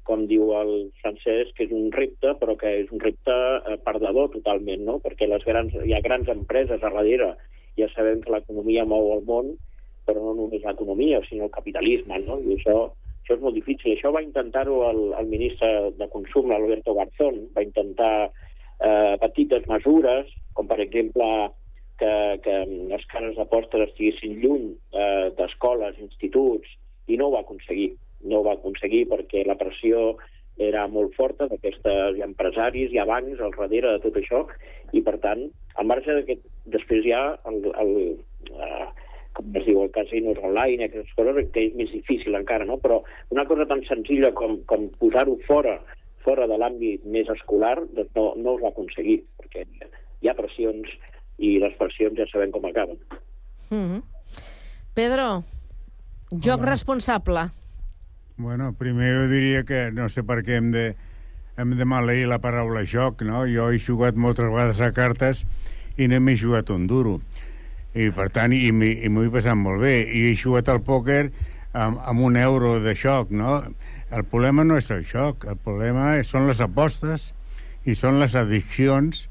com diu el Francesc, que és un repte, però que és un repte eh, perdedor totalment, no? Perquè les grans, hi ha grans empreses a darrere. Ja sabem que l'economia mou el món, però no només l'economia, sinó el capitalisme, no? I això, això és molt difícil. Això va intentar-ho el, el ministre de Consum, Alberto Garzón, va intentar eh, petites mesures, com per exemple que, que les cases d'apostes estiguessin lluny eh, d'escoles, instituts, i no ho va aconseguir. No ho va aconseguir perquè la pressió era molt forta d'aquests empresaris, hi ha bancs al darrere de tot això, i per tant, al marge d'aquest, després hi ha el, el, eh, com es diu, el casinos online, aquestes coses, que és més difícil encara, no? Però una cosa tan senzilla com, com posar-ho fora, fora de l'àmbit més escolar, doncs no, no es va aconseguir, perquè hi ha pressions i les pressions ja sabem com acaben. Mm-hmm. Pedro, joc Hola. responsable. Bueno, primer jo diria que no sé per què hem de, hem de maleir la paraula joc, no? Jo he jugat moltes vegades a cartes i no m'he jugat un duro. I per tant, i m'ho he passat molt bé. I he jugat al pòquer amb, amb un euro de joc, no? El problema no és el joc, el problema són les apostes i són les addiccions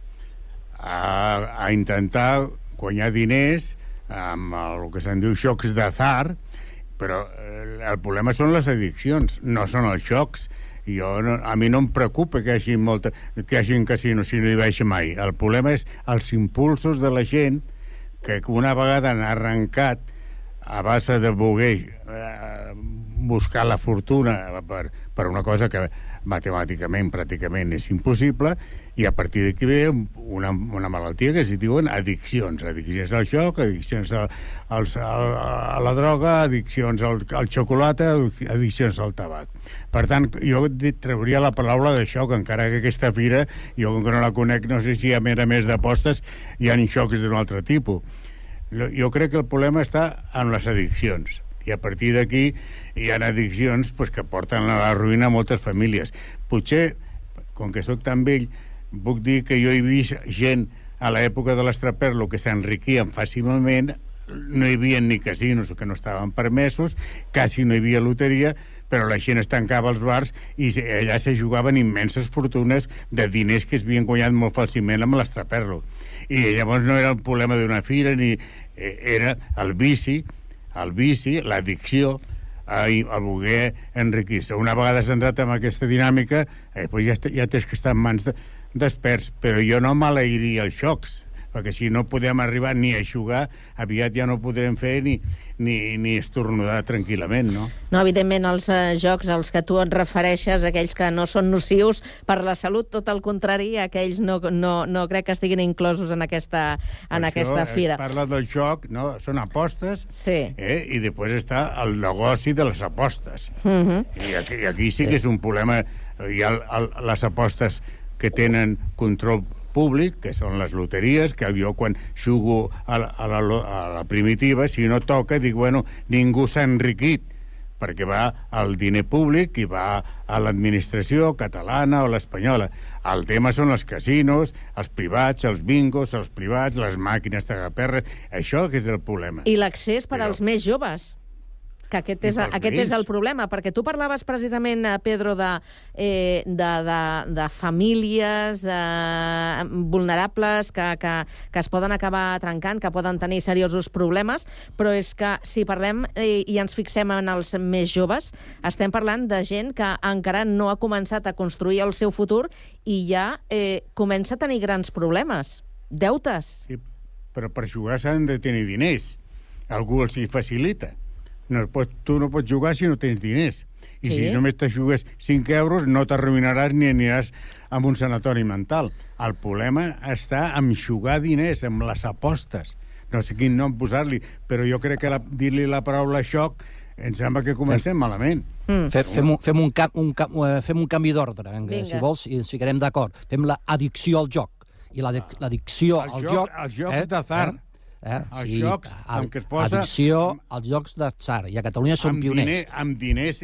a, a intentar guanyar diners amb el que se'n diu jocs d'atzar, però el problema són les addiccions, no són els jocs. Jo, no, a mi no em preocupa que hi hagi, molta, que hi hagi un casino si no hi vaig mai. El problema és els impulsos de la gent que una vegada han arrencat a base de voler eh, buscar la fortuna per, per una cosa que matemàticament pràcticament és impossible, i a partir d'aquí ve una, una malaltia que es diuen addiccions. Addiccions al joc, addiccions a, als, a, a la droga, addiccions al, al xocolata, addiccions al tabac. Per tant, jo trauria la paraula de xoc, encara que aquesta fira, jo com que no la conec, no sé si a més a més d'apostes hi ha xocs d'un altre tipus. Jo crec que el problema està en les addiccions, i a partir d'aquí hi ha addiccions pues, que porten a la ruïna a moltes famílies. Potser, com que sóc tan vell, puc dir que jo he vist gent a l'època de l'estraperlo que s'enriquien fàcilment, no hi havia ni casinos que no estaven permesos, quasi no hi havia loteria, però la gent es tancava als bars i allà se jugaven immenses fortunes de diners que es havien guanyat molt fàcilment amb l'estraperlo. I llavors no era el problema d'una fira, ni era el vici, el vici, l'addicció, a, a voler enriquir-se. Una vegada s'ha entrat en aquesta dinàmica, eh, pues ja, ja tens que estar en mans de, d'experts, però jo no maleiria els jocs, perquè si no podem arribar ni a jugar, aviat ja no podrem fer ni, ni, ni estornudar tranquil·lament, no? No, evidentment, els eh, jocs als que tu et refereixes, aquells que no són nocius per la salut, tot el contrari, aquells no, no, no crec que estiguin inclosos en aquesta, en aquesta fira. Es parla del joc, no? Són apostes, sí. eh? I després està el negoci de les apostes. Uh-huh. I, aquí, I aquí sí que és un problema. Hi ha el, el, les apostes que tenen control públic, que són les loteries, que jo quan jugo a la, a la, a la primitiva, si no toca, dic, bueno, ningú s'ha enriquit, perquè va al diner públic i va a l'administració catalana o l'espanyola. El tema són els casinos, els privats, els bingos, els privats, les màquines tagaperres, això que és el problema. I l'accés per Però... als més joves, que aquest és, aquest és el problema, perquè tu parlaves precisament, Pedro, de, eh, de, de, de famílies eh, vulnerables que, que, que es poden acabar trencant, que poden tenir seriosos problemes, però és que si parlem eh, i ens fixem en els més joves, estem parlant de gent que encara no ha començat a construir el seu futur i ja eh, comença a tenir grans problemes, deutes. Sí, però per jugar s'han de tenir diners. Algú els hi facilita. No pot, tu no pots jugar si no tens diners. I sí? Si només te jugues cinc euros, no t'arruïnaràs ni aniràs a un sanatori mental. El problema està en jugar diners, amb les apostes. No sé quin nom posar-li, però jo crec que la, dir-li la paraula xoc em sembla que comencem malament. Mm. Fem, fem, un, fem, un cap, un cap, fem un canvi d'ordre, si vols, i ens ficarem d'acord. Fem l'addicció al joc. I l'addicció al joc... joc els jocs eh? d'atzar. Eh? Eh? Els sí, jocs amb què es posa... Addicció als jocs d'atzar. I a Catalunya som amb pioners. Diner, amb diners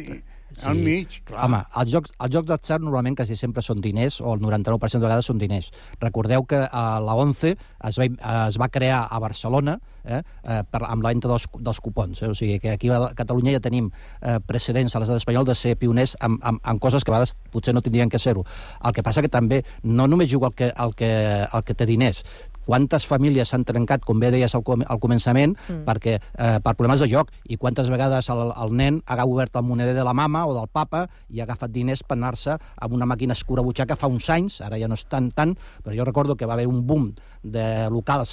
Sí. Al mig, clar. Home, els jocs, els jocs d'atzar normalment quasi sempre són diners, o el noranta-nou per cent de vegades són diners. Recordeu que a la ONCE es va, es va crear a Barcelona eh, per, amb la venda dels, dels cupons. Eh? O sigui, que aquí a Catalunya ja tenim eh, precedents a l'estat espanyol de ser pioners en, en, en coses que a vegades potser no tindrien que ser-ho. El que passa que també no només juga el que, el que, el que té diners. Quantes famílies s'han trencat, com bé deies al, com al començament, mm. perquè, eh, per problemes de joc, i quantes vegades el, el nen ha obert el moneder de la mama o del papa i ha agafat diners per anar-se amb una màquina escurabutxaca fa uns anys, ara ja no és tant, tant, però jo recordo que va haver un boom de locals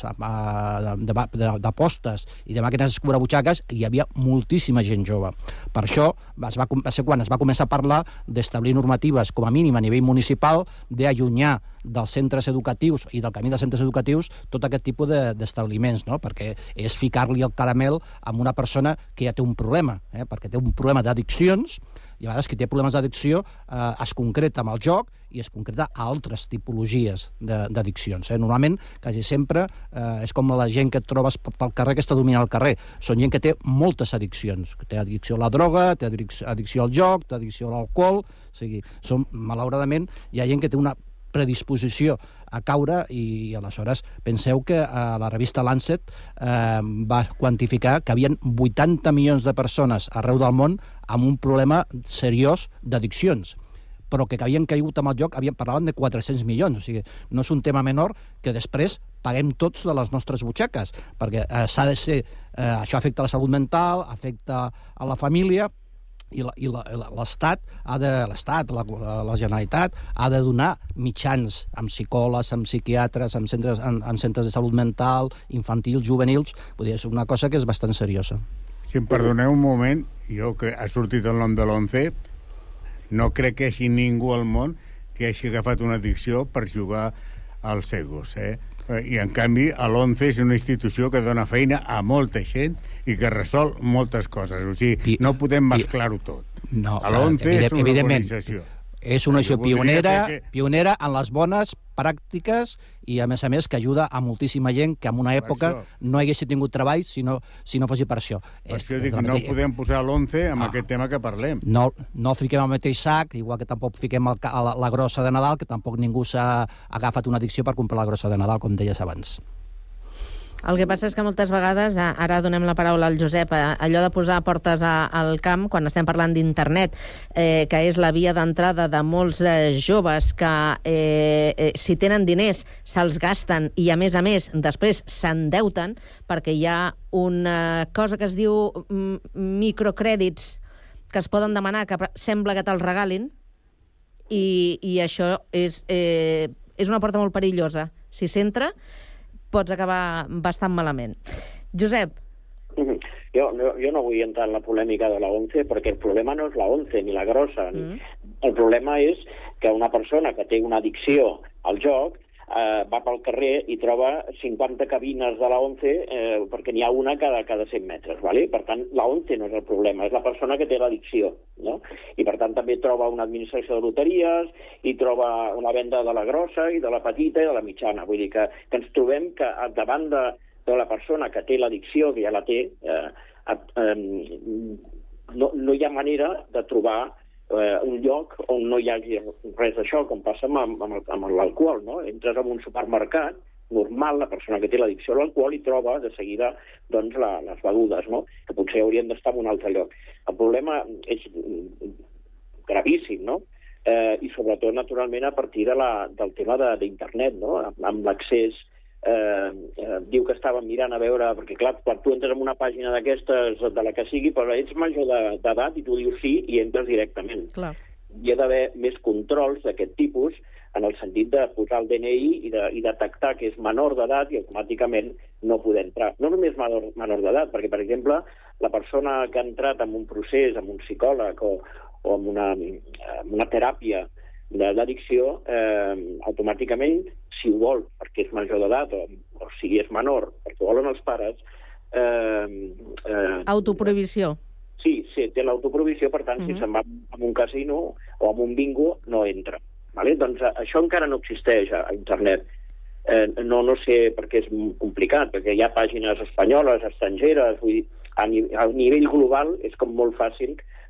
d'apostes i de màquines escurabutxaques i hi havia moltíssima gent jove. Per això es va, va ser quan es va començar a parlar d'establir normatives, com a mínim a nivell municipal, d'allunyar dels centres educatius i del camí dels centres educatius tot aquest tipus d'establiments, no? Perquè és ficar-li el caramel a una persona que ja té un problema, eh? perquè té un problema d'addiccions, i a vegades qui té problemes d'addicció eh, es concreta amb el joc i es concreta a altres tipologies d'addiccions. Eh? Normalment, quasi sempre, eh, és com la gent que et trobes pel carrer que està dominant el carrer. Són gent que té moltes addiccions. Té addicció a la droga, té addicció al joc, té addicció a l'alcohol. O sigui, són, malauradament, hi ha gent que té una predisposició a caure i aleshores penseu que eh, la revista Lancet eh, va quantificar que hi havia vuitanta milions de persones arreu del món amb un problema seriós d'addiccions, però que, que havien caigut amb el joc havien, parlaven de quatre-cents milions, o sigui, no és un tema menor que després paguem tots de les nostres butxaques, perquè eh, s'ha de ser, eh, això afecta la salut mental, afecta a la família, i l'Estat ha de l'Estat, la, la Generalitat ha de donar mitjans amb psicòlegs, amb psiquiatres, amb centres, amb, amb centres de salut mental, infantils, juvenils. Vull dir, és una cosa que és bastant seriosa. Si em perdoneu un moment, jo que ha sortit el nom de l'ONCE, no crec que hi hagi ningú al món que hagi agafat una addicció per jugar als egos, eh? I en canvi l'ONCE és una institució que dona feina a molta gent i que resol moltes coses, o sigui, no podem mesclar-ho tot. No, l'ONCE és una organització. És una organització pionera, que... pionera en les bones pràctiques i, a més a més, que ajuda a moltíssima gent que en una època no haguessin tingut treball si no, si no fos per això. Per això dic, no podem posar l'ONCE amb aquest tema que parlem. No, no fiquem al mateix sac, igual que tampoc fiquem el, la, la grossa de Nadal, que tampoc ningú s'ha agafat una addicció per comprar la grossa de Nadal, com deies abans. El que passa és que moltes vegades, ara donem la paraula al Josep, allò de posar portes al camp, quan estem parlant d'internet, eh, que és la via d'entrada de molts eh, joves que, eh, eh, si tenen diners, se'ls gasten i, a més a més, després s'endeuten, perquè hi ha una cosa que es diu microcrèdits que es poden demanar, que sembla que te'ls regalin, i, i això és, eh, és una porta molt perillosa. Si s'entra, pots acabar bastant malament. Josep. Mm-hmm. Jo, jo, jo no vull entrar en la polèmica de la ONCE perquè el problema no és la ONCE ni la grossa. Mm. El problema és que una persona que té una addicció al joc eh, va pel carrer i troba cinquanta cabines de la ONCE eh, perquè n'hi ha una cada, cada cent metres. ¿vale? Per tant, la ONCE no és el problema, és la persona que té l'addicció. No? I per tant també troba una administració de loteries i troba una venda de la grossa i de la petita i de la mitjana. Vull dir que, que ens trobem que davant de, de la persona que té l'addicció, que ja la té, eh, eh, no, no hi ha manera de trobar eh, un lloc on no hi hagi res d'això, com passa amb, amb, amb l'alcohol. No? Entres en un supermercat normal, la persona que té l'addicció a l'alcohol i troba de seguida doncs, la, les begudes, no? Que potser haurien d'estar en un altre lloc. El problema és gravíssim, no? Eh, I sobretot, naturalment, a partir de la, del tema d'internet, no? Amb l'accés, eh, eh, diu que estàvem mirant a veure, perquè clar, quan tu entres en una pàgina d'aquestes, de la que sigui, però ets major d'edat i tu dius sí i entres directament. Clar. Hi ha d'haver més controls d'aquest tipus, en el sentit de posar el D N I i, de, i detectar que és menor d'edat i automàticament no poder entrar. No només menor, menor d'edat, perquè, per exemple, la persona que ha entrat en un procés, amb un psicòleg o, o amb una, amb una teràpia d'addicció, eh, automàticament, si ho vol, perquè és major d'edat, o, o si és menor, perquè ho volen els pares... Eh, eh, Autoprohibició. Sí, sí, té l'autoprohibició, per tant, uh-huh. si se'n va a un casino o a un bingo, no entra. Vale? Doncs això encara no existeix a internet. Eh, no, no sé per què és complicat, perquè hi ha pàgines espanyoles, estrangeres, vull dir, a, ni a nivell global és com molt fàcil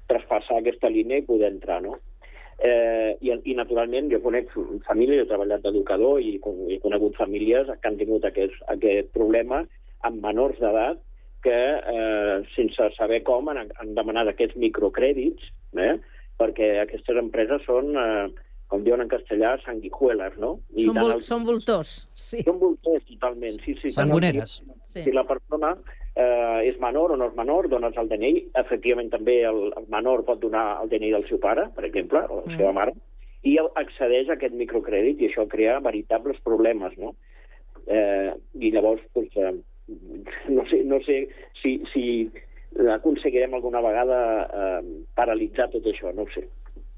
traspassar aquesta línia i poder entrar, no? Eh, i, I, naturalment, jo conec famílies, he treballat d'educador i he conegut famílies que han tingut aquest, aquest problema amb menors d'edat que, eh, sense saber com, han, han demanat aquests microcrèdits, eh, perquè aquestes empreses són, eh, com diuen en castellà, sanguijuelas, no? I són, vol, el... són voltors, sí. Són voltors, totalment, sí, sí. Sangoneres. Si, si la persona eh, és menor o no és menor, dones el D N I. Efectivament, també el, el menor pot donar el D N I del seu pare, per exemple, o la mm. seva mare, i accedeix a aquest microcrèdit, i això crea veritables problemes, no? Eh, I llavors, doncs, eh, no sé, no sé si, si aconseguirem alguna vegada eh, paralitzar tot això, no ho sé.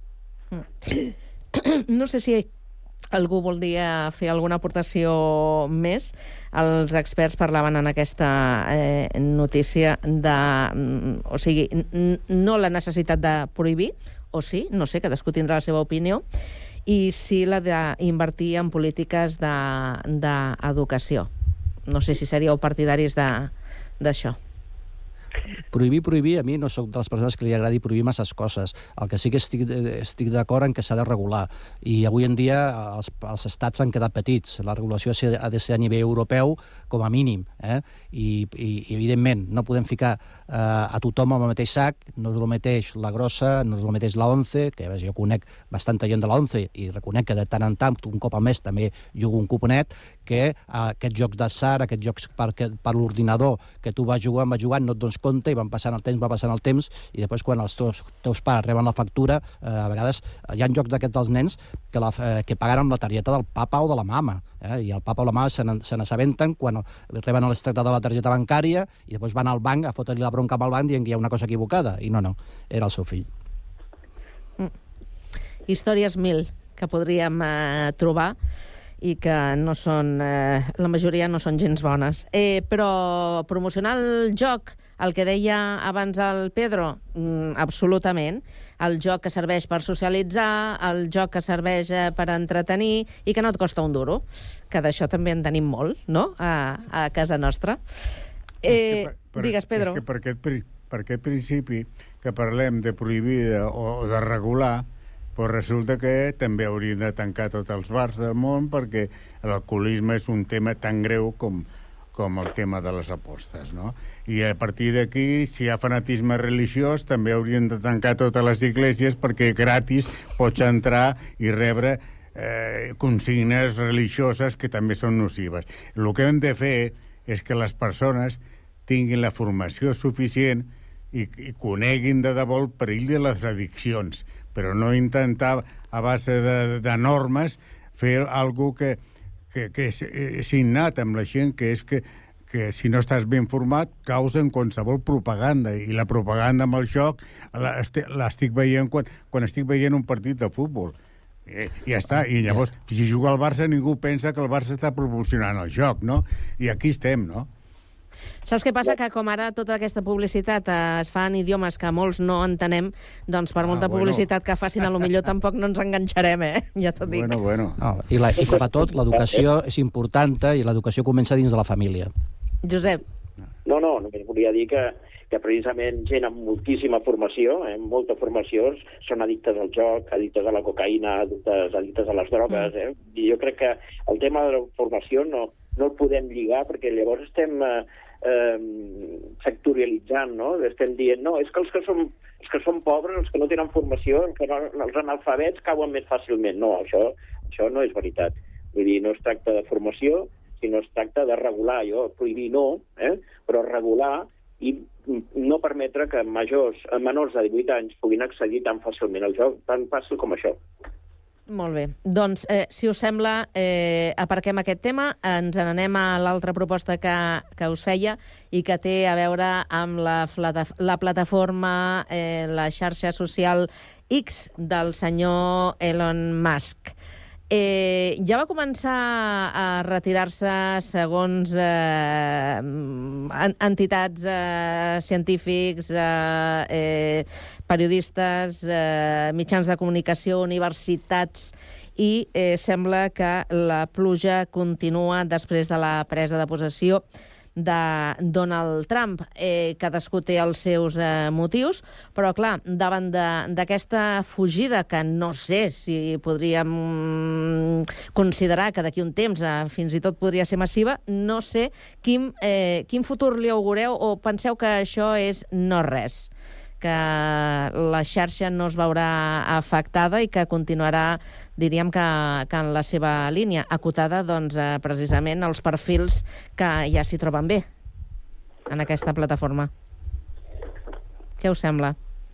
Mm. No sé si algú voldria fer alguna aportació més. Els experts parlaven en aquesta eh, notícia de... O sigui, no la necessitat de prohibir, o sí, no sé, cadascú tindrà la seva opinió, i sí la d'invertir en polítiques d'educació. No sé si seríeu partidaris d'això. Prohibir, prohibir, a mi no soc de les persones que li agradi prohibir masses coses. El que sí que estic, estic d'acord en que s'ha de regular. I avui en dia els, els estats han quedat petits. La regulació ha de ser a nivell europeu com a mínim. Eh? I, i, evidentment, no podem ficar eh, a tothom amb el mateix sac. No és el mateix la grossa, no és el mateix la once, que jo conec bastanta gent de la once i reconec que de tant en tant, un cop al mes també jugo un cuponet, que eh, aquests jocs d'atzar, aquests jocs per, per l'ordinador, que tu vas jugant, vas jugant, no et dones compte i van passant el temps, va passant el temps, i després quan els teus, teus pares reben la factura, eh, a vegades hi ha jocs d'aquests dels nens que, la, eh, que paguen amb la targeta del papa o de la mama, eh, i el papa o la mama se n'assabenten quan reben l'extracte de la targeta bancària i després van al banc a fotre-li la bronca amb el banc dient que hi ha una cosa equivocada, i no, no, era el seu fill. Mm. Històries mil que podríem eh, trobar i que no són, eh, la majoria no són gens bones. Eh, però promocionar el joc, el que deia abans el Pedro, mm, absolutament. El joc que serveix per socialitzar, el joc que serveix eh, per entretenir i que no et costa un duro, que d'això també en tenim molt, no?, a, a casa nostra. Eh, per, per, digues, Pedro. És que per aquest, per aquest principi que parlem de prohibir o de regular, però resulta que també haurien de tancar tots els bars del món perquè l'alcoholisme és un tema tan greu com, com el tema de les apostes, no? I a partir d'aquí, si hi ha fanatisme religiós, també haurien de tancar totes les esglésies perquè gratis pots entrar i rebre eh, consignes religioses que també són nocives. El que hem de fer és que les persones tinguin la formació suficient i, i coneguin de debò el perill de les addiccions, però no intentar, a base de, de normes, fer alguna que, que, que és, és innat amb la gent, que és que, que si no estàs ben format, causen qualsevol propaganda, i la propaganda amb el joc l'estic veient quan, quan estic veient un partit de futbol. I ja està, i llavors, si juga al Barça, ningú pensa que el Barça està proporcionant el joc, no? I aquí estem, no? Saps què passa? Que com ara tota aquesta publicitat eh, es fa en idiomes que molts no entenem, doncs per molta ah, bueno. publicitat que facin, a lo millor tampoc no ens enganxarem, eh? Ja t'ho dic. Bueno, bueno. No, i, la, I sobretot l'educació és important i l'educació comença dins de la família. Josep. No, no, només volia dir que, que precisament gent amb moltíssima formació, eh, molta formació, són addictes al joc, addictes a la cocaïna, addictes, addictes a les drogues. Eh? I jo crec que el tema de la formació no, no el podem lligar perquè llavors estem... Eh, Eh, sectorialitzant, no? Estem dient, no, és que els que són, els que són pobres, els que no tenen formació, els, que no, els analfabets cauen més fàcilment. No, això, això no és veritat. Vull dir, no es tracta de formació, sinó es tracta de regular. Jo, prohibir no, eh? Però regular i no permetre que majors, menors de divuit anys puguin accedir tan fàcilment al joc, tan fàcil com això. Molt bé. Doncs, eh, si us sembla, eh, aparquem aquest tema, ens n'anem a l'altra proposta que, que us feia i que té a veure amb la, la plataforma, eh, la xarxa social X del senyor Elon Musk. Eh, ja va començar a retirar-se, segons eh, entitats eh, científics, eh, eh, periodistes, eh, mitjans de comunicació, universitats, i eh, sembla que la pluja continua després de la presa de possessió de Donald Trump. Eh, cadascú té els seus eh, motius, però, clar, davant d'aquesta fugida, que no sé si podríem considerar que d'aquí un temps eh, fins i tot podria ser massiva, no sé quin, eh, quin futur li augureu o penseu que això és no res, que la xarxa no es veurà afectada i que continuarà, diríem, que, que en la seva línia, acotada, doncs, eh, precisament els perfils que ja s'hi troben bé en aquesta plataforma. Què us sembla?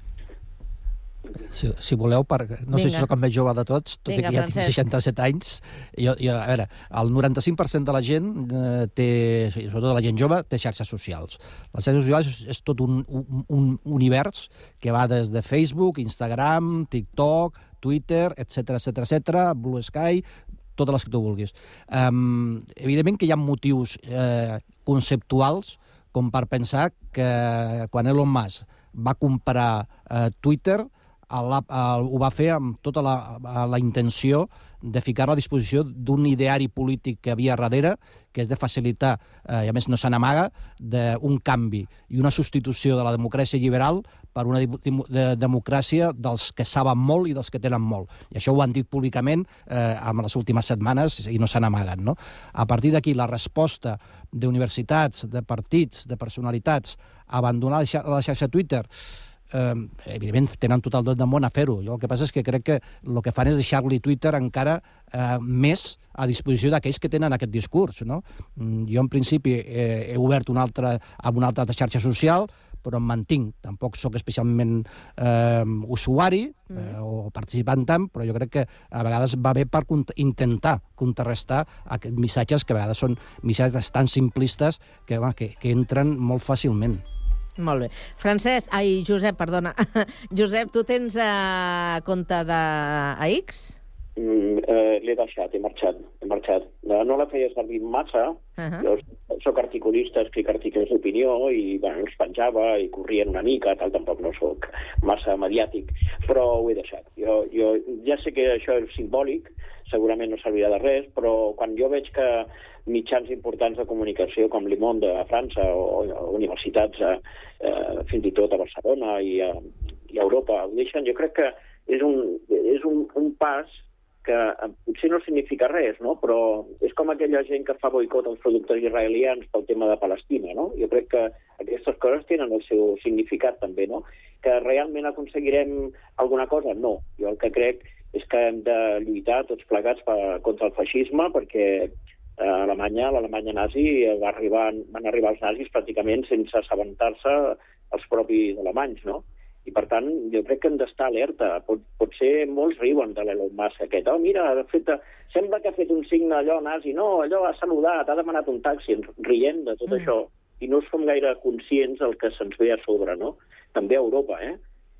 Si, si voleu, per, no Vinga. sé si sóc el més jove de tots, tot Vinga, i que ja Francesc. tinc seixanta-set anys. Jo, jo, a veure, el noranta-cinc per cent de la gent eh, té, sobretot la gent jove, té xarxes socials. Les xarxes socials és, és tot un, un, un univers que va des de Facebook, Instagram, TikTok, Twitter, etcètera, etcètera, etcètera, Blue Sky, totes les que tu vulguis. Um, evidentment que hi ha motius eh, conceptuals com per pensar que quan Elon Musk va comprar eh, Twitter, el, el, ho va fer amb tota la, la intenció de ficar-lo a disposició d'un ideari polític que havia darrere, que és de facilitar, eh, i a més no se n'amaga, d'un canvi i una substitució de la democràcia liberal per una de, de, democràcia dels que saben molt i dels que tenen molt. I això ho han dit públicament eh, en les últimes setmanes i no se n'amaguen, no? A partir d'aquí, la resposta d'universitats, de partits, de personalitats a abandonar la, xar la xarxa Twitter, Eh, evidentment tenen tot el dret del món a fer-ho. Jo el que passa és que crec que el que fan és deixar-li Twitter encara eh, més a disposició d'aquells que tenen aquest discurs, no? Jo en principi eh, he obert una altra, amb una altra xarxa social, però em mantinc. Tampoc sóc especialment eh, usuari eh, o participant tant, però jo crec que a vegades va bé per cont intentar contrarrestar aquests missatges que a vegades són missatges tan simplistes que, bueno, que, que entren molt fàcilment. Molt bé. Francesc, ai, Josep, perdona. Josep, tu tens eh, compte de a X? Mm, eh, L'he deixat, he marxat. He marxat. No, no la feia servir massa. Uh -huh. Jo soc articulista, escric articles d'opinió i bueno, els penjava i corrien una mica, tal, tampoc no soc massa mediàtic, però ho he deixat. Jo, jo ja sé que això és simbòlic, segurament no servirà de res, però quan jo veig que mitjans importants de comunicació com Le Monde a França o, o universitats a, eh, fins i tot a Barcelona i a, i a Europa ho deixen, jo crec que és un, és un, un pas que potser no significa res, no? Però és com aquella gent que fa boicot als productes israelians pel tema de Palestina, no? Jo crec que aquestes coses tenen el seu significat també, no? Que realment aconseguirem alguna cosa? No. Jo el que crec és que hem de lluitar tots plegats per, contra el feixisme, perquè a Alemanya, l'Alemanya nazi, va arribar, van arribar els nazis pràcticament sense assabentar-se els propis alemanys, no? I, per tant, jo crec que hem d'estar alerta. Pot, potser molts riuen de l'Elon Musk aquest. Oh, mira, ha fet, sembla que ha fet un signe allò nazi. No, allò ha saludat, ha demanat un taxi, rient de tot mm. això. I no som gaire conscients del que se'ns ve a sobre, no? També a Europa, eh?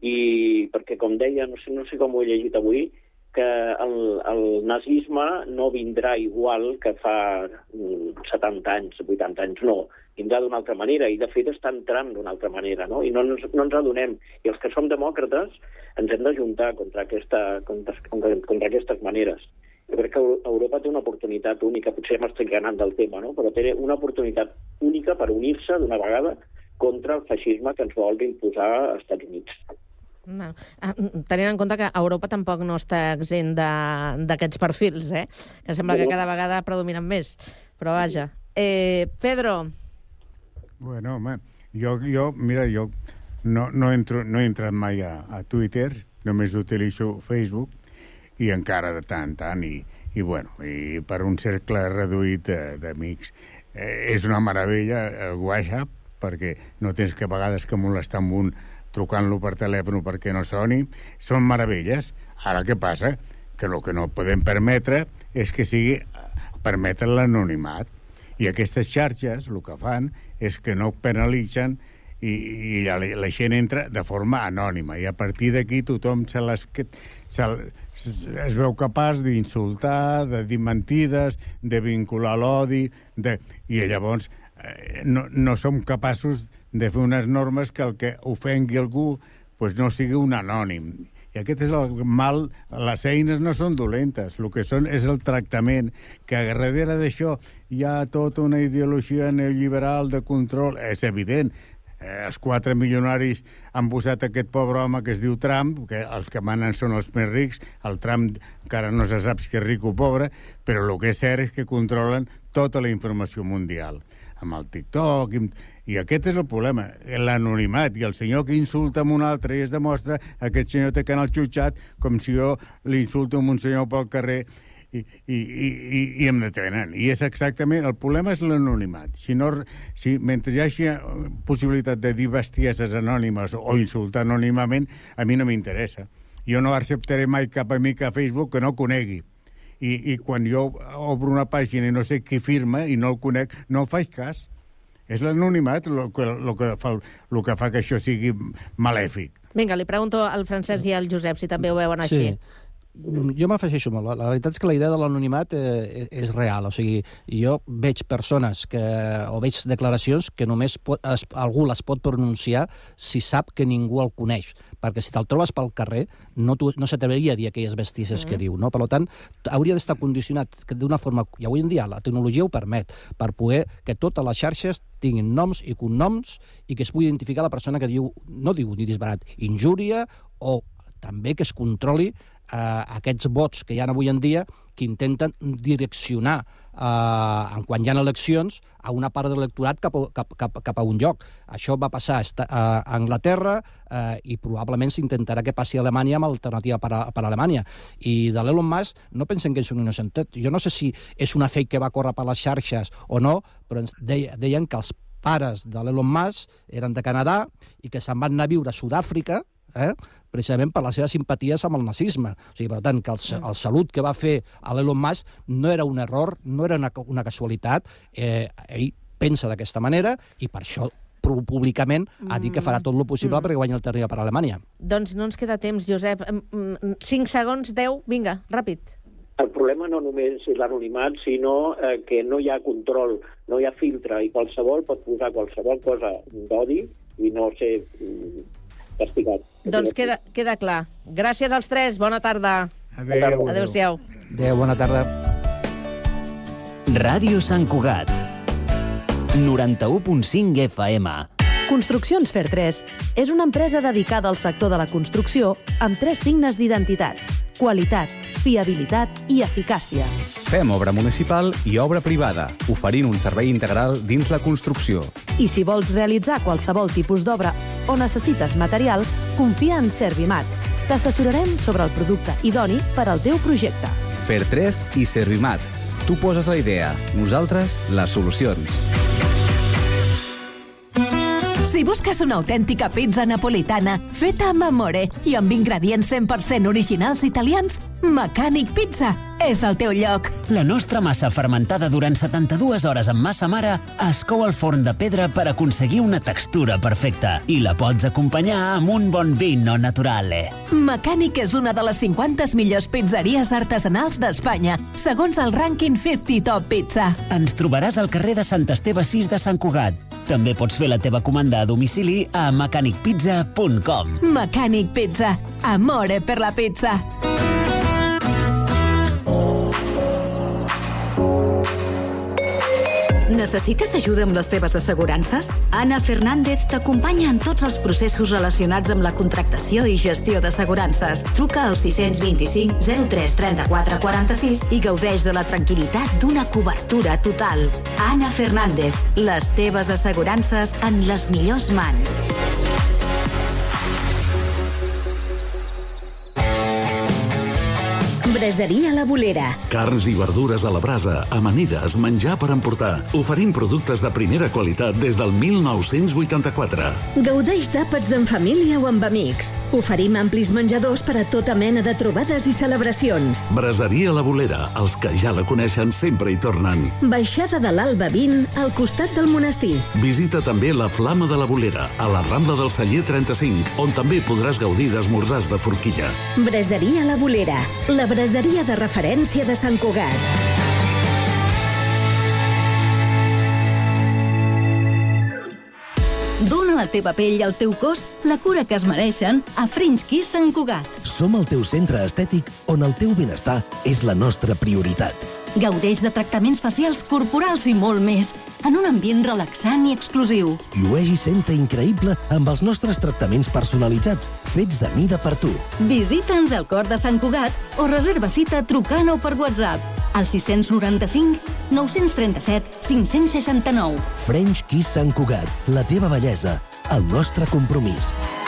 I perquè, com deia, no sé, no sé com ho he llegit avui, que el, el nazisme no vindrà igual que fa setanta anys, vuitanta anys, no. Vindrà d'una altra manera, i de fet està entrant d'una altra manera, no? I no ens, no ens adonem. I els que som demòcrates ens hem d'ajuntar contra, aquesta, contra, contra aquestes maneres. Jo crec que Europa té una oportunitat única, potser m'estic anant del tema, no? Però té una oportunitat única per unir-se d'una vegada contra el feixisme que ens vol imposar als Estats Units. No. Tenint en compte que Europa tampoc no està exempt d'aquests perfils, eh? Que sembla que cada vegada predominen més. Però vaja. Eh, Pedro. Bueno, home, jo, jo mira, jo no, no, entro, no he entrat mai a, a Twitter, només utilitzo Facebook, i encara de tant en tant, i, i bueno, i per un cercle reduït d'amics. Eh, és una meravella el WhatsApp, perquè no tens que a vegades que molestar amb un trucant-lo per telèfon perquè no soni. Són meravelles. Ara què passa? Que el que no podem permetre és que sigui permetre l'anonimat. I aquestes xarxes el que fan és que no penalitzen i, i la, la gent entra de forma anònima. I a partir d'aquí tothom se les, se, es veu capaç d'insultar, de dir mentides, de vincular l'odi, de, i llavors eh, no, no som capaços de fer unes normes que el que ofengui algú pues no sigui un anònim. I aquest és el mal. Les eines no són dolentes, el que són és el tractament, que darrere d'això hi ha tota una ideologia neoliberal de control. És evident. Eh, els quatre milionaris han posat aquest pobre home que es diu Trump, que els que manen són els més rics, el Trump encara no se sap si és ric o pobre, però el que és cert és que controlen tota la informació mundial, amb el TikTok, i, i aquest és el problema, l'anonimat, i el senyor que insulta amb un altre i es demostra, aquest senyor té canal xutxat, com si jo l'insulto amb un senyor pel carrer, i, i, i, i em detenen. I és exactament... El problema és l'anonimat. Si no, si, mentre hi hagi possibilitat de dir bestieses anònimes o insultar anònimament, a mi no m'interessa. Jo no acceptaré mai cap amic a Facebook que no conegui. I, i quan jo obro una pàgina i no sé qui firma i no el conec, no faig cas. És l'anonimat el que, el que, fa, el que fa que això sigui malèfic. Vinga, li pregunto al Francesc i al Josep si també ho veuen així. Sí. Jo m'afegeixo molt. La, la veritat és que la idea de l'anonimat eh, és real. O sigui, jo veig persones que, o veig declaracions que només pot, es, algú les pot pronunciar si sap que ningú el coneix. Perquè si te'l trobes pel carrer, no, tu, no s'atreviria a dir aquelles bestieses mm. que diu. No? Per tant, hauria d'estar condicionat d'una forma... I avui en dia la tecnologia ho permet, per poder que totes les xarxes tinguin noms i cognoms i que es pugui identificar la persona que diu, no diu ni disbarat, injúria, o també que es controli eh, aquests vots que hi ha avui en dia que intenten direccionar eh, quan hi ha eleccions a una part de l'electorat cap, cap, cap, cap a un lloc. Això va passar a Anglaterra eh, i probablement s'intentarà que passi a Alemanya amb alternativa per a, per a Alemanya. I de l'Elon Musk no pensen que és un innocentet. Jo no sé si és una fake que va córrer per les xarxes o no, però deien, deien que els pares de l'Elon Musk eren de Canadà i que se'n van anar a viure a Sud-àfrica Eh? precisament per les seves simpaties amb el nazisme. O sigui, per tant, que el, el salut que va fer a l'Elon Musk no era un error, no era una, una casualitat. Eh, ell pensa d'aquesta manera i per això públicament ha dit que farà tot el possible mm. perquè guanyi alternativa per a Alemanya. Doncs no ens queda temps, Josep. cinc segons, deu, vinga, ràpid. El problema no només és l'anonimat, sinó eh, que no hi ha control, no hi ha filtre, i qualsevol pot posar qualsevol cosa d'odi i no ser castigat. Doncs queda, queda clar. Gràcies als tres, bona tarda. Adéu. Adéu-siau. Adéu, bona tarda. Ràdio Sant Cugat, noranta-u punt cinc F M. Construccions Fer tres és una empresa dedicada al sector de la construcció amb tres signes d'identitat: qualitat, fiabilitat i eficàcia. Fem obra municipal i obra privada, oferint un servei integral dins la construcció. I si vols realitzar qualsevol tipus d'obra o necessites material, confia en Servimat. T'assessorarem sobre el producte idoni per al teu projecte. Fer tres i Servimat. Tu poses la idea, nosaltres les solucions. Si busques una autèntica pizza napolitana feta amb amore i amb ingredients cent per cent originals italians, Mecànic Pizza és el teu lloc. La nostra massa fermentada durant setanta-dues hores amb massa mare es cou al forn de pedra per aconseguir una textura perfecta i la pots acompanyar amb un bon vino naturale. Mecànic és una de les cinquanta millors pizzeries artesanals d'Espanya, segons el rànquing cinquanta Top Pizza. Ens trobaràs al carrer de Sant Esteve sis de Sant Cugat. També pots fer la teva comanda a domicili a mecànic pizza punt com. Mecànic Pizza. Amore per la pizza. Necessites ajuda amb les teves assegurances? Anna Fernández t'acompanya en tots els processos relacionats amb la contractació i gestió d'assegurances. Truca al sis dos cinc zero tres trenta-quatre quaranta-sis i gaudeix de la tranquil·litat d'una cobertura total. Anna Fernández, les teves assegurances en les millors mans. Braseria La Bolera. Carns i verdures a la brasa, amanides, menjar per emportar. Oferim productes de primera qualitat des del mil nou-cents vuitanta-quatre. Gaudeix d'àpats en família o amb amics. Oferim amplis menjadors per a tota mena de trobades i celebracions. Braseria La Bolera. Els que ja la coneixen sempre hi tornen. Baixada de l'Alba vint, al costat del monestir. Visita també la Flama de la Bolera, a la Rambla del Celler trenta-cinc, on també podràs gaudir d'esmorzars de forquilla. Braseria La Bolera. La braseria de referència de Sant Cugat. Dóna la la teva pell i el teu cos la cura que es mereixen a French Kiss Sant Cugat. Som el teu centre estètic on el teu benestar és la nostra prioritat. Gaudeix de tractaments facials, corporals i molt més, en un ambient relaxant i exclusiu. Llueix i senta increïble amb els nostres tractaments personalitzats, fets a mida per tu. Visita'ns al cor de Sant Cugat o reserva cita trucant o per WhatsApp al sis noranta-cinc nou trenta-set cinc seixanta-nou. French Kiss Sant Cugat, la teva bellesa, el nostre compromís.